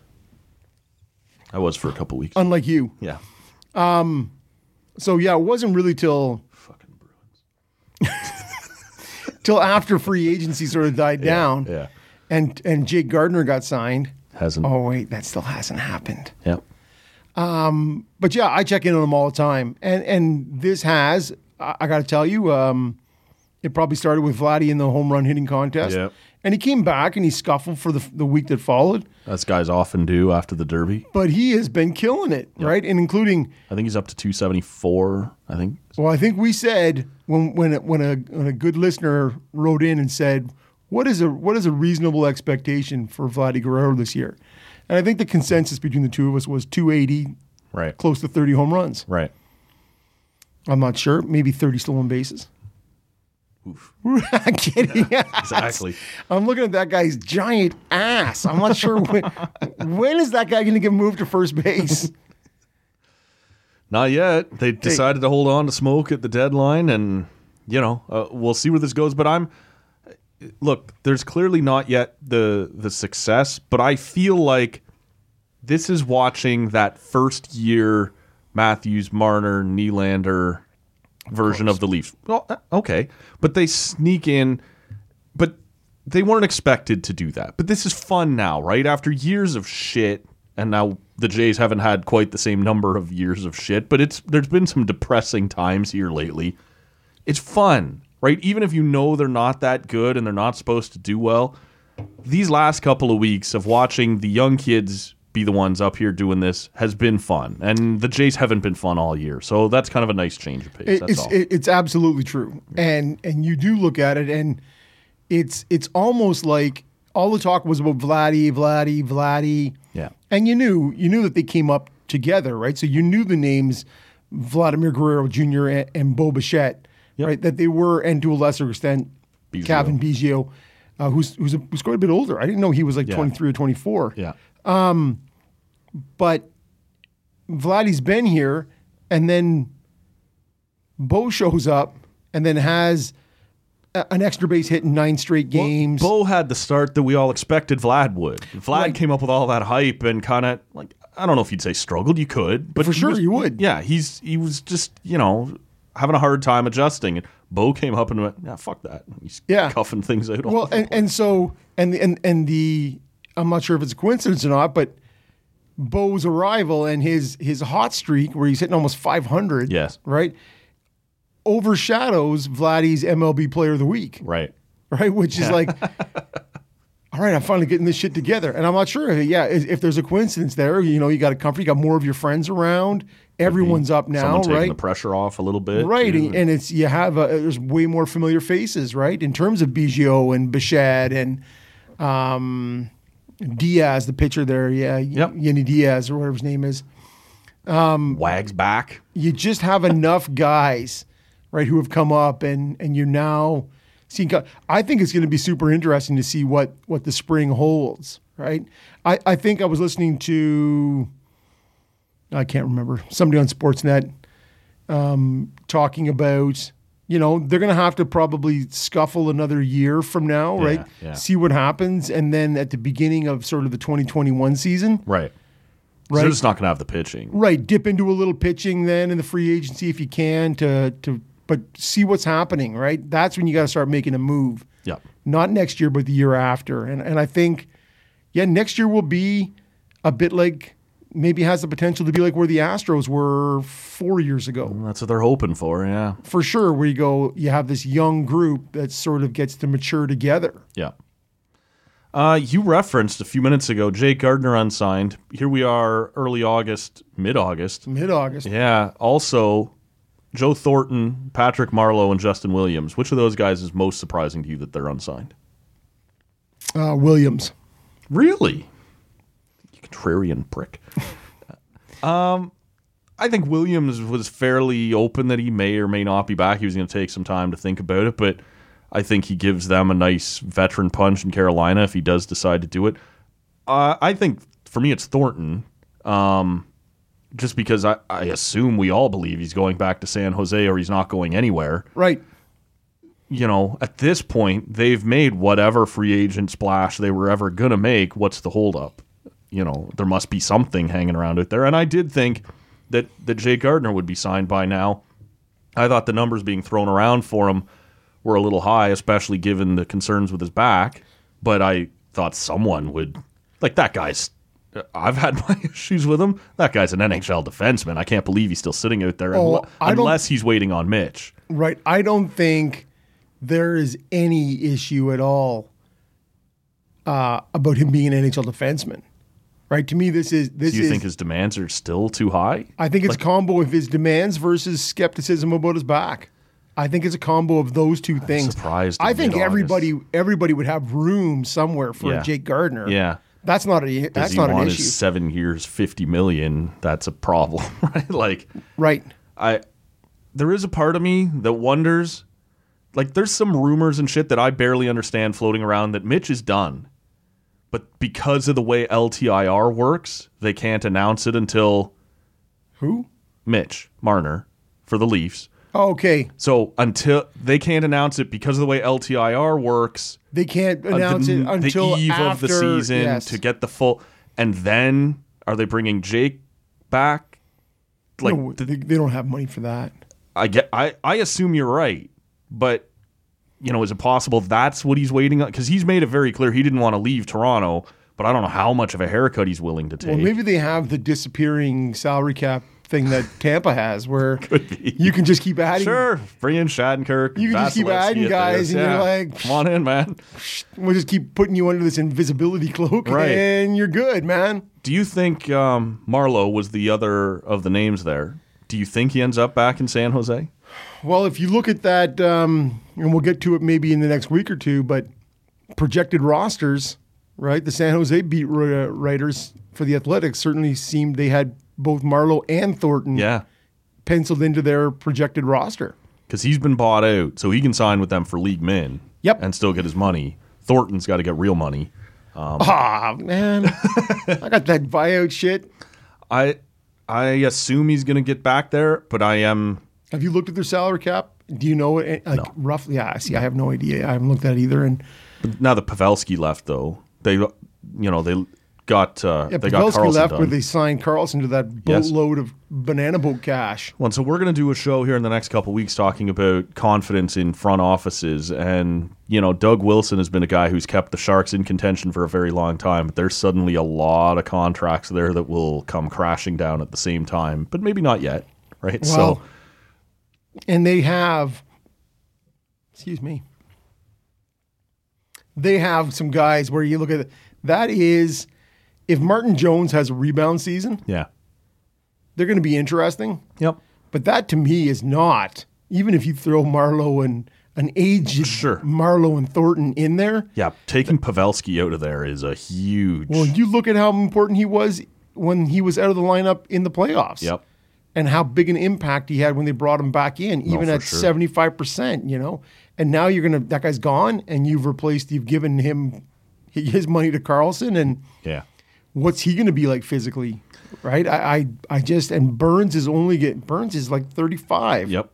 I was for a couple weeks. Unlike you, yeah. so yeah, it wasn't really till Fucking Bruins. till after free agency sort of died down, Yeah. and and Jake Gardner got signed. Hasn't. Oh wait, that still hasn't happened. Yeah. But yeah, I check in on them all the time, and and this has I, I got to tell you, um, it probably started with Vladdy in the home run hitting contest, Yeah. and he came back and he scuffled for the the week that followed. As guys often do after the Derby. But he has been killing it, right? And including, I think he's up to two seventy-four, I think. well, I think we said when when a, when a when a good listener wrote in and said, "What is a what is a reasonable expectation for Vladdy Guerrero this year?" And I think the consensus between the two of us was two eighty, Right. close to thirty home runs. Right. I'm not sure, maybe thirty stolen bases. Oof. I'm kidding. Exactly. I'm looking at that guy's giant ass. I'm not sure when, when is that guy going to get moved to first base. Not yet. They decided to hold on to Smoke at the deadline, and, you know, uh, we'll see where this goes. But I'm, look, there's clearly not yet the the success, but I feel like this is watching that first year Matthews, Marner, Nylander version of, of the Leafs. Well, uh, okay, but they sneak in, but they weren't expected to do that. But this is fun now, right? After years of shit, and now the Jays haven't had quite the same number of years of shit, but it's there's been some depressing times here lately. It's fun, right? Even if you know they're not that good and they're not supposed to do well, these last couple of weeks of watching the young kids be the ones up here doing this has been fun, and the Jays haven't been fun all year, so that's kind of a nice change of pace. It, that's it's all. it, it's absolutely true, and and you do look at it, and it's it's almost like all the talk was about Vladdy, Vladdy, Vladdy. Yeah, and you knew you knew that they came up together, right? So you knew the names Vladimir Guerrero Junior and, and Bo Bichette, Yep. right? That they were, and to a lesser extent, Biggio. Kevin Biggio, uh, who's who's, a, who's quite a bit older. I didn't know he was like Yeah. twenty-three or twenty-four. yeah. But Vladdy's been here, and then Bo shows up, and then has a, an extra base hit in nine straight games. Well, Bo had the start that we all expected Vlad would. Vlad Right. came up with all that hype and kind of like, I don't know if you'd say struggled. You could, but For he sure was- you would. Yeah, he's he was just you know having a hard time adjusting. And Bo came up and went, yeah, fuck that. He's Yeah. cuffing things out. all Well, over the and, place. and so and the, and and the I'm not sure if it's a coincidence or not, but Bo's arrival and his his hot streak where he's hitting almost five hundred, Yes. right, overshadows Vladdy's M L B Player of the Week, right. right? Which is like, all right, I'm finally getting this shit together. And I'm not sure, yeah, if, if there's a coincidence there, you know, you got a comfort, you got more of your friends around, everyone's up now, Someone taking right? the pressure off a little bit. Right, too. and it's, you have, a, there's way more familiar faces, right? In terms of Biggio and Bichette and um, Diaz, the pitcher there, yeah, Yep. Yenny Diaz or whatever his name is. Um, Wags back. You just have enough guys, right, who have come up, and and you're now seeing. I think it's going to be super interesting to see what what the spring holds, right? I, I think I was listening to, I can't remember, somebody on Sportsnet um, talking about, you know, they're going to have to probably scuffle another year from now, Yeah, right? yeah. See what happens, and then at the beginning of sort of the twenty twenty-one season, Right. Right. They're just not going to have the pitching. right, dip into a little pitching then in the free agency if you can to to, but see what's happening, right? That's when you got to start making a move. Yeah. Not next year, but the year after, and and I think, yeah, next year will be a bit like, maybe has the potential to be like where the Astros were four years ago. That's what they're hoping for, yeah. For sure, where you go, you have this young group that sort of gets to mature together. Yeah. Uh, you referenced a few minutes ago Jake Gardner unsigned. Here we are, early August, mid-August. Mid-August. Yeah. Also, Joe Thornton, Patrick Marleau, and Justin Williams. Which of those guys is most surprising to you that they're unsigned? Uh, Williams. Really? You contrarian prick. um, I think Williams was fairly open that he may or may not be back. He was going to take some time to think about it, but I think he gives them a nice veteran punch in Carolina if he does decide to do it. Uh, I think, for me, it's Thornton, um, just because I, I assume we all believe he's going back to San Jose or he's not going anywhere. Right. You know, at this point, they've made whatever free agent splash they were ever going to make. What's the holdup? You know, there must be something hanging around out there. And I did think that, that Jay Gardner would be signed by now. I thought the numbers being thrown around for him were a little high, especially given the concerns with his back. But I thought someone would, like, that guy's, I've had my issues with him. That guy's an N H L defenseman. I can't believe he's still sitting out there Oh, unle- I don't- unless he's waiting on Mitch. Right. I don't think there is any issue at all uh, about him being an N H L defenseman. Right. To me, this is this Do you is. think his demands are still too high? I think it's a combo of his demands versus skepticism about his back. I think it's a combo of those two things. surprised I in think mid-August. everybody everybody would have room somewhere for Yeah. a Jake Gardner. Yeah. That's not a Does that's he not an want issue. his seven years, fifty million? That's a problem, right? Like, Right. I, there is a part of me that wonders, like, there's some rumors and shit that I barely understand floating around that Mitch is done, but because of the way L T I R works, they can't announce it until Who? Mitch Marner for the Leafs. Oh, okay. So until they can't announce it because of the way L T I R works, They can't uh, announce the, it until the eve after, of the season yes. to get the full. And then are they bringing Jake back? Like No, the- they, they don't have money for that. I get. I I assume you're right, but you know, is it possible that's what he's waiting on? Because he's made it very clear he didn't want to leave Toronto, but I don't know how much of a haircut he's willing to take. Well, maybe they have the disappearing salary cap thing that Tampa has, where be. you can just keep adding. Sure, bring in Shattenkirk. You can just keep Vasilevsky adding at guys, this. and Yeah. you're like, come on in, man. we'll just keep putting you under this invisibility cloak, Right. and you're good, man. Do you think um, Marleau was the other of the names there? Do you think he ends up back in San Jose? Well, if you look at that, um, and we'll get to it maybe in the next week or two, but projected rosters, right? The San Jose beat ri- writers for the Athletics certainly seemed they had both Marleau and Thornton Yeah, penciled into their projected roster. because he's been bought out, so he can sign with them for league min. Yep. and still get his money. Thornton's got to get real money. Ah, man. I got that buyout shit. I I assume he's going to get back there, but I am. Have you looked at their salary cap? Do you know it? Like, No. roughly? Yeah, see, I have no idea. I haven't looked at it either. And Now that Pavelski left, though, they you know they got uh, yeah, they got Pavelski Carlson left done. where they signed Carlson to that Yes. boatload of banana boat cash. Well, so we're going to do a show here in the next couple of weeks talking about confidence in front offices. And, you know, Doug Wilson has been a guy who's kept the Sharks in contention for a very long time. But there's suddenly a lot of contracts there that will come crashing down at the same time. But maybe not yet, right? Well, so, and they have, excuse me, they have some guys where you look at it. That is, if Martin Jones has a rebound season, Yeah. they're going to be interesting. Yep. But that to me is not, even if you throw Marlowe and an aged Sure. Marlowe and Thornton in there. Yeah. Taking Pavelski out of there is a huge. Well, you look at how important he was when he was out of the lineup in the playoffs. Yep. And how big an impact he had when they brought him back in, even for at sure. seventy-five percent, you know. And now you're going to, that guy's gone, and you've replaced, you've given him his money to Carlson, and Yeah. what's he going to be like physically, right? I, I, I just, and Burns is only get, Burns is like thirty-five. Yep.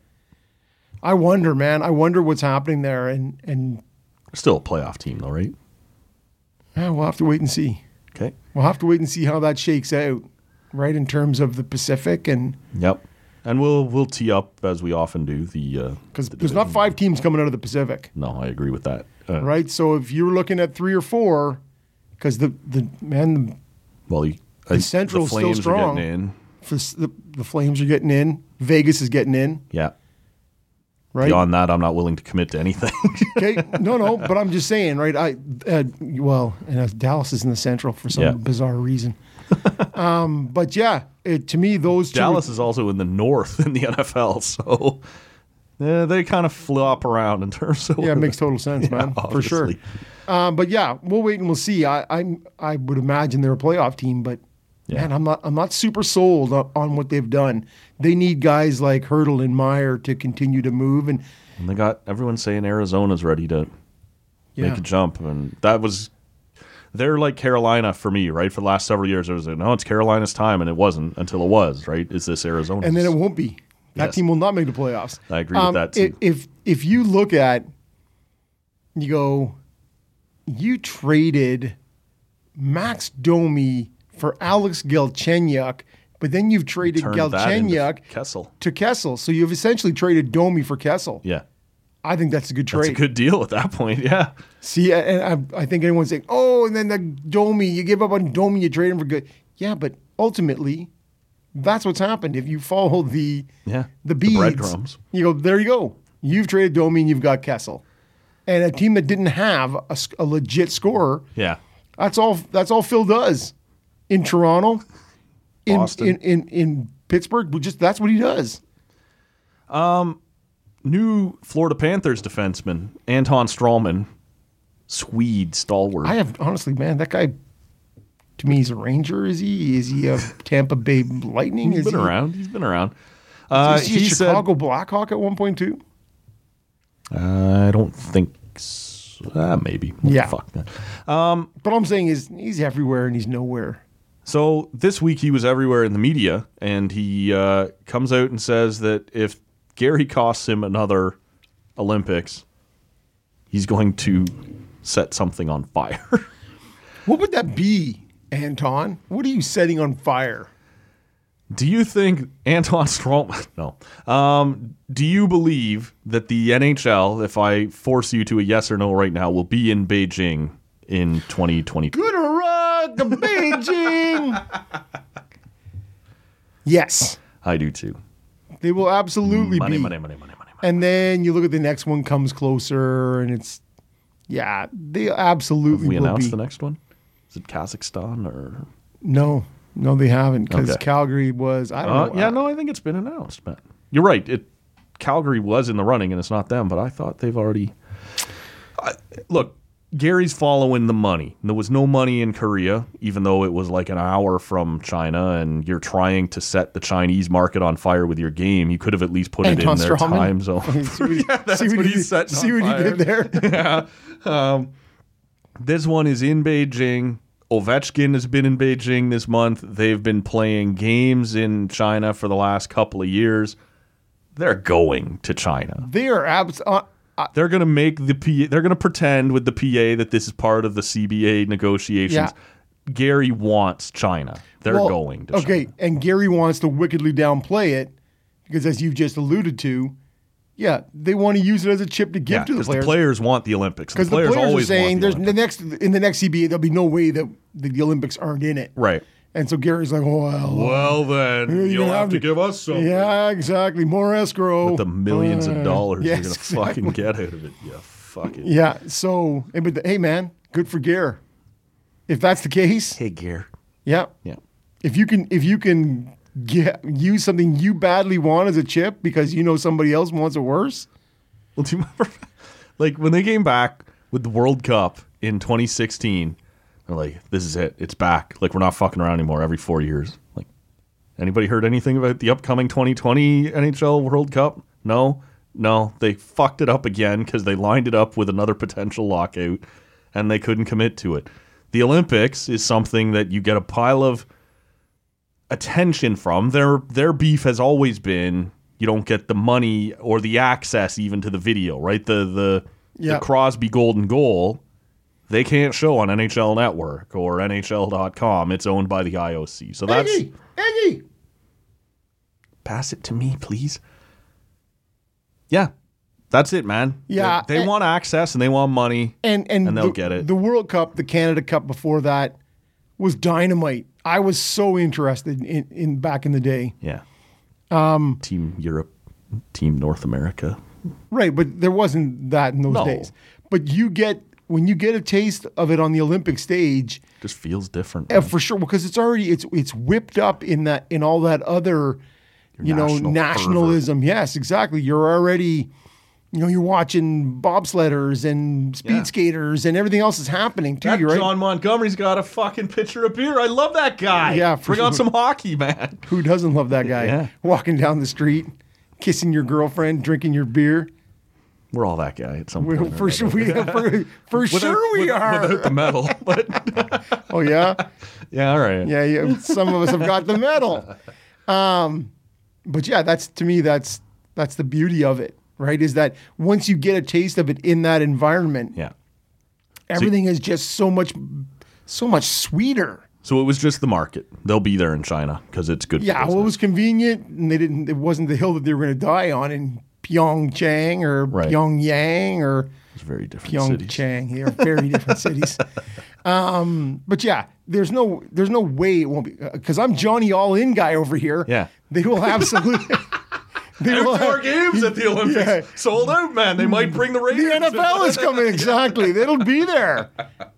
I wonder, man. I wonder what's happening there, and, and Still a playoff team, though, right? yeah, we'll have to wait and see. Okay. We'll have to wait and see how that shakes out, right, in terms of the Pacific, and Yep. And we'll we'll tee up as we often do the uh, because the there's not division. five teams coming out of the Pacific. No, I agree with that. Uh, Right, so if you're looking at three or four, because the the man, Well, you, The I- Central's the still Flames strong. are getting in. the, the the Flames are getting in, Vegas is getting in, Yeah. right? Beyond that, I'm not willing to commit to anything. Okay, no, no, but I'm just saying, right? I uh, well, and uh, Dallas is in the Central for some Yeah. bizarre reason. um, but yeah, it, to me, those two, Dallas is also in the North in the N F L, so yeah, they kind of flop around in terms of yeah, it makes total sense, man, for sure. obviously. Um, but yeah, we'll wait and we'll see. I I'm, I would imagine they're a playoff team, but Yeah. man, I'm not I'm not super sold on, on what they've done. They need guys like Hurdle and Meyer to continue to move, and And they got everyone saying Arizona's ready to yeah, make a jump, and that was they're like Carolina for me, right? For the last several years, it was like, no, it's Carolina's time, and it wasn't until it was, right? Is this Arizona? and then it won't be. That Yes. team will not make the playoffs. I agree with that, too. If, if if you look at, you go, you traded Max Domi for Alex Galchenyuk, but then you've traded Turned that into Galchenyuk Kessel. to Kessel. So you've essentially traded Domi for Kessel. Yeah, I think that's a good trade. that's a good deal at that point. Yeah, See, and I, I think anyone's saying, oh, and then the Domi, you give up on Domi, you trade him for good. Yeah, but ultimately, that's what's happened. If you follow the yeah. the beads, breadcrumbs. you go, there you go. You've traded Domi and you've got Kessel. And a team that didn't have a, s- a legit scorer, Yeah, that's all that's all Phil does. In Toronto, in, Boston. in, in, in Pittsburgh, we just that's what he does. new Florida Panthers defenseman Anton Strawman, Swede stalwart. I have, honestly, man, that guy, to me, he's a Ranger, is he? Is he a Tampa Bay Lightning? He's is been he, around. He's been around. Uh, Is he, he a said, Chicago Blackhawk at one point two? Uh, I don't think so. Uh, maybe. What the Yeah. Fuck that. But I'm saying is he's everywhere and he's nowhere. So this week he was everywhere in the media, and he uh, comes out and says that if Gary costs him another Olympics, he's going to set something on fire. What would that be, Anton? What are you setting on fire? Do you think Anton Strawman? No. Um, do you believe that the N H L, if I force you to a yes or no right now, will be in Beijing in twenty twenty-two? Good rock to Beijing. Yes, I do too. they will absolutely Money, be. money, money, money, money, money. And then you look at the next one comes closer, and it's yeah, they absolutely Have we will announced be. the next one? Is it Kazakhstan or? No, no, they haven't because Okay. Calgary was. I don't Uh, know. yeah, no, I think it's been announced, man. You're right. It Calgary was in the running, and it's not them. But I thought they've already. I, look, Gary's following the money. There was no money in Korea, even though it was like an hour from China, and you're trying to set the Chinese market on fire with your game. You could have at least put it Anton in their Strawman. time zone. see what, he- Yeah, that's see what what he, he's setting see on what he fire. did there. yeah. Um, this one is in Beijing. Ovechkin has been in Beijing this month. They've been playing games in China for the last couple of years. They're going to China. They are abs. Uh, uh, They're going to make the P A, they're going to pretend with the P A that this is part of the C B A negotiations. Yeah. Gary wants China. They're well, going to okay, China. and Gary wants to wickedly downplay it because, as you've just alluded to, yeah, they want to use it as a chip to give Yeah, to the because players. the players want the Olympics. The Because the players, players are always saying want the there's Olympics. the next in the next C B A there'll be no way that the, the Olympics aren't in it. Right. And so Gary's like, oh well, Well, then you're you'll gonna have have to to- give us something. yeah, exactly, more escrow. With the millions Uh, of dollars yes, you're going to fucking exactly. get out of it, you fuck it. Yeah. So, hey, but hey, man, good for Gare. If that's the case, Hey, Gare. yeah. Yeah. If you can, if you can get use something you badly want as a chip because you know somebody else wants it worse. Well, do you remember, like, when they came back with the World Cup in twenty sixteen, they're like, this is it. It's back. Like, we're not fucking around anymore every four years. Like, anybody heard anything about the upcoming twenty twenty N H L World Cup? No? No. They fucked it up again because they lined it up with another potential lockout, and they couldn't commit to it. The Olympics is something that you get a pile of attention from. Their their beef has always been you don't get the money or the access even to the video, right? The the, Yeah. the Crosby golden goal, they can't show on N H L Network or N H L dot com. It's owned by the I O C. So that's Eggy, Eggy. pass it to me, please. Yeah. That's it, man. Yeah, They, they and- want access and they want money. And and, And they'll the, get it. The World Cup, the Canada Cup before that was dynamite. I was so interested in, in back in the day. Yeah. Um, Team Europe, Team North America. Right, but there wasn't that in those No. days. But you get when you get a taste of it on the Olympic stage, Just feels different. uh, man. for sure, because it's already it's it's whipped up in that in all that other, you know, national nationalism. Yes, exactly. You're already, you know, you're watching bobsledders and speed Yeah. skaters and everything else is happening too. That You're right. John Montgomery's got a fucking pitcher of beer. I love that guy. Yeah, for Bring on sure. some hockey, man. Who doesn't love that guy? Yeah. Walking down the street, kissing your girlfriend, drinking your beer. We're all that guy at some We, point. or for sure, another. we, for, for Without- sure we with- are. Without the medal. But Oh yeah, yeah, all right. yeah, yeah. Some of us have got the medal. Um, but yeah, that's to me that's that's the beauty of it, right? Is that once you get a taste of it in that environment, Yeah. everything is just so much, so much sweeter. So it was just the market. They'll be there in China because it's good. Yeah, for well, it business. was convenient, and they didn't. It wasn't the hill that they were going to die on in Pyeongchang or Right. Pyongyang or It's very different cities. Pyeongchang. They are very different cities. Um, but yeah, there's no there's no way it won't be because I'm Johnny All In guy over here. Yeah. They will absolutely. They will Outdoor have, games at the Olympics. Yeah. Sold out, man. They might bring the Raiders. the N F L is coming exactly. It'll be there.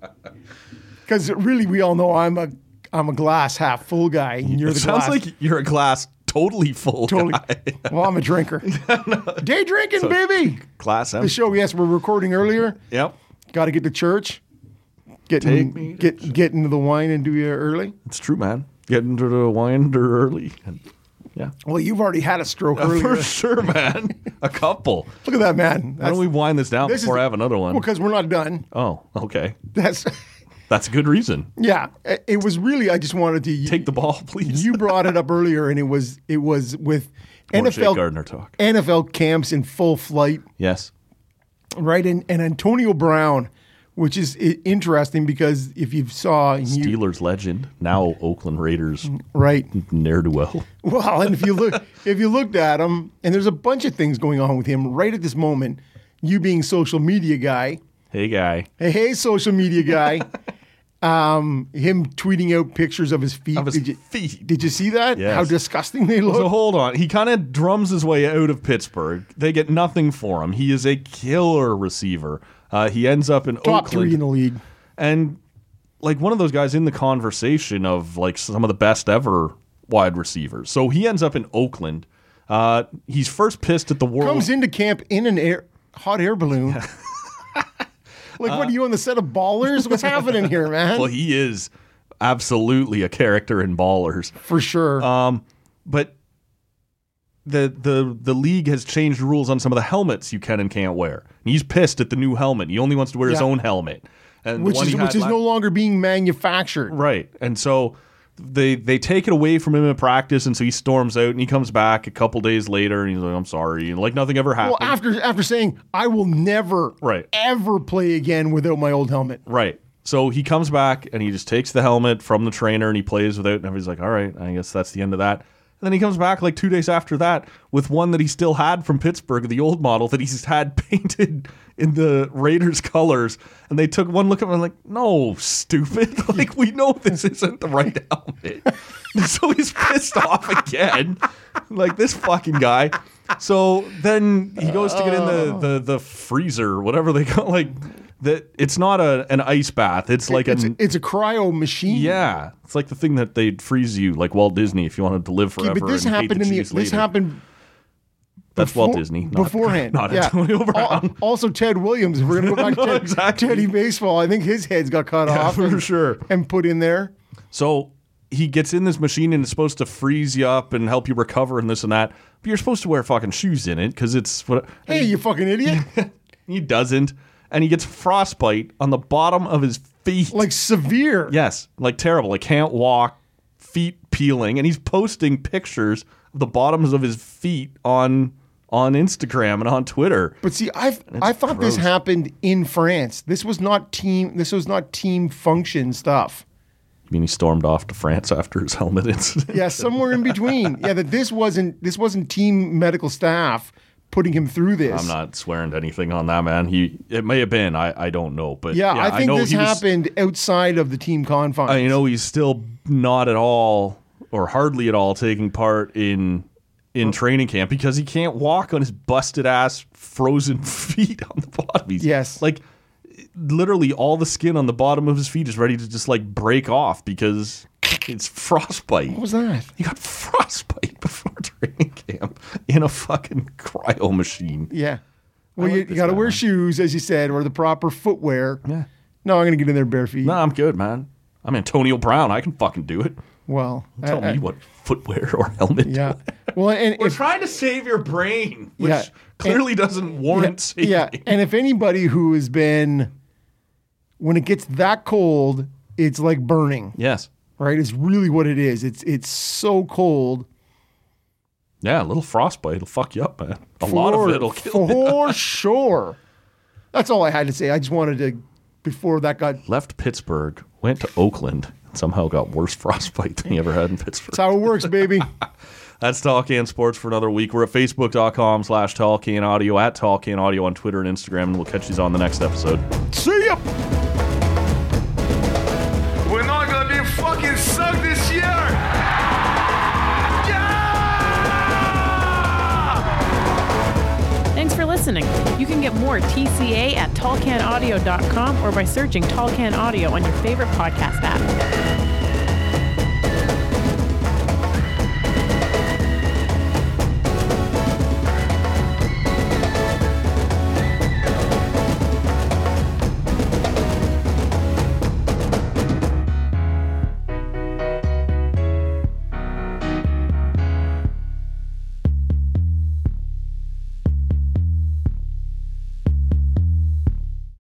Because really, we all know I'm a I'm a glass half full guy, and you're It the sounds glass. like you're a glass totally full Totally. guy. Well, I'm a drinker. Day drinking, So- baby. Glass The empty. show, yes, we're recording earlier. Yep. Got to get to church. Get Take in, me to get church. get into the wine and do you early. It's true, man. Getting to the winder early. And, yeah. Well, you've already had a stroke Uh, earlier. For sure, man. A couple. Look at that, man. Why don't we wind this down this before is- I have another one? Well, because we're not done. Oh, okay. That's That's a good reason. yeah. It it was really. I just wanted to Take the ball, please. You brought it up earlier, and it was it was with More N F L Jake Gardner talk. N F L camps in full flight, Yes. right? And, and Antonio Brown, which is i- interesting because if you saw and you, Steelers legend, now Oakland Raiders right, ne'er-do-well. well, and if you look if you looked at him, and there's a bunch of things going on with him right at this moment. You being social media guy, Hey, guy. hey hey, social media guy, um, him tweeting out pictures of his feet. Of his did you, feet. Did you see that? Yes. How disgusting they look. So hold on. He kind of drums his way out of Pittsburgh. They get nothing for him. He is a killer receiver. Uh, he ends up in Top Oakland. three in the league. And like one of those guys in the conversation of like some of the best ever wide receivers. So he ends up in Oakland. Uh, he's first pissed at the world. Comes into camp in an air hot air balloon. Like, what are you on the set of Ballers? What's happening here, man? Well, he is absolutely a character in Ballers. For sure. Um, but the the the league has changed the rules on some of the helmets you can and can't wear. And he's pissed at the new helmet. He only wants to wear his Yeah. own helmet. And the which one is he which had is la- no longer being manufactured. right. And so they they take it away from him in practice, and so he storms out and he comes back a couple days later and he's like, "I'm sorry," and like nothing ever happened. Well, after after saying, I will never Right. ever play again without my old helmet. Right. So he comes back and he just takes the helmet from the trainer and he plays without, and everybody's like, all right, I guess that's the end of that. And then he comes back like two days after that with one that he still had from Pittsburgh, the old model that he's had painted in the Raiders colors. And they took one look at him and like, no, stupid. Like, we know this isn't the right helmet. And so he's pissed off again. Like, this fucking guy. So then he goes to get in the, the, the freezer, whatever they call like that. It's not a an ice bath. It's like it's an, a, it's a cryo machine. yeah. It's like the thing that they'd freeze you, like Walt Disney, if you wanted to live Yeah, forever. but this and hate happened in the cheese this later. happened That's before- Walt Disney, not, beforehand. not yeah. Antonio Brown. Al- Also, Ted Williams. If we're gonna go back No, to Ted, exactly. Teddy Baseball, I think his head's got cut Yeah, off for and, sure. and put in there. So he gets in this machine and it's supposed to freeze you up and help you recover and this and that. But you're supposed to wear fucking shoes in it because it's what. Hey, you fucking idiot! He doesn't, and he gets frostbite on the bottom of his feet. Like severe. Yes, like terrible. Like can't walk, feet peeling, and he's posting pictures of the bottoms of his feet on on Instagram and on Twitter. But see, I I thought this gross. happened in France. This was not team. This was not team function stuff. I mean, he stormed off to France after his helmet incident. Yeah, somewhere in between. Yeah, that this wasn't this wasn't team medical staff putting him through this. I'm not swearing to anything on that, man. He it may have been. I, I don't know, but Yeah, yeah, I think know this he was- happened outside of the team confines. I know he's still not at all or hardly at all taking part in in training camp because he can't walk on his busted ass frozen feet on the bottom. He's, Yes. like literally all the skin on the bottom of his feet is ready to just like break off because it's frostbite. What was that? He got frostbite before training camp in a fucking cryo machine. Yeah. Well, I you, like you this got to guy, wear man. shoes, as you said, or the proper footwear. Yeah. No, I'm going to get in there bare feet. No, I'm good, man. I'm Antonio Brown. I can fucking do it. Well, Tell I- I- me what footwear or helmet. Yeah. Well, and We're if, trying to save your brain, which Yeah. clearly doesn't warrant saving. yeah, and if anybody who has been, when it gets that cold, it's like burning, Yes. right? It's really what it is. It's it's so cold. Yeah, a little frostbite will fuck you up, man. A lot of For- it'll kill you. for sure. That's all I had to say. I just wanted to, before that got. Left Pittsburgh, went to Oakland, and somehow got worse frostbite than he ever had in Pittsburgh. That's how it works, baby. That's Talkin Sports for another week. We're at facebook.com slash Talkin Audio, at Talkin Audio on Twitter and Instagram, and we'll catch you on the next episode. See ya. We're not gonna be fucking sucked this year! Thanks for listening. You can get more T C A at tall can audio dot com or by searching Tall Can Audio on your favorite podcast app.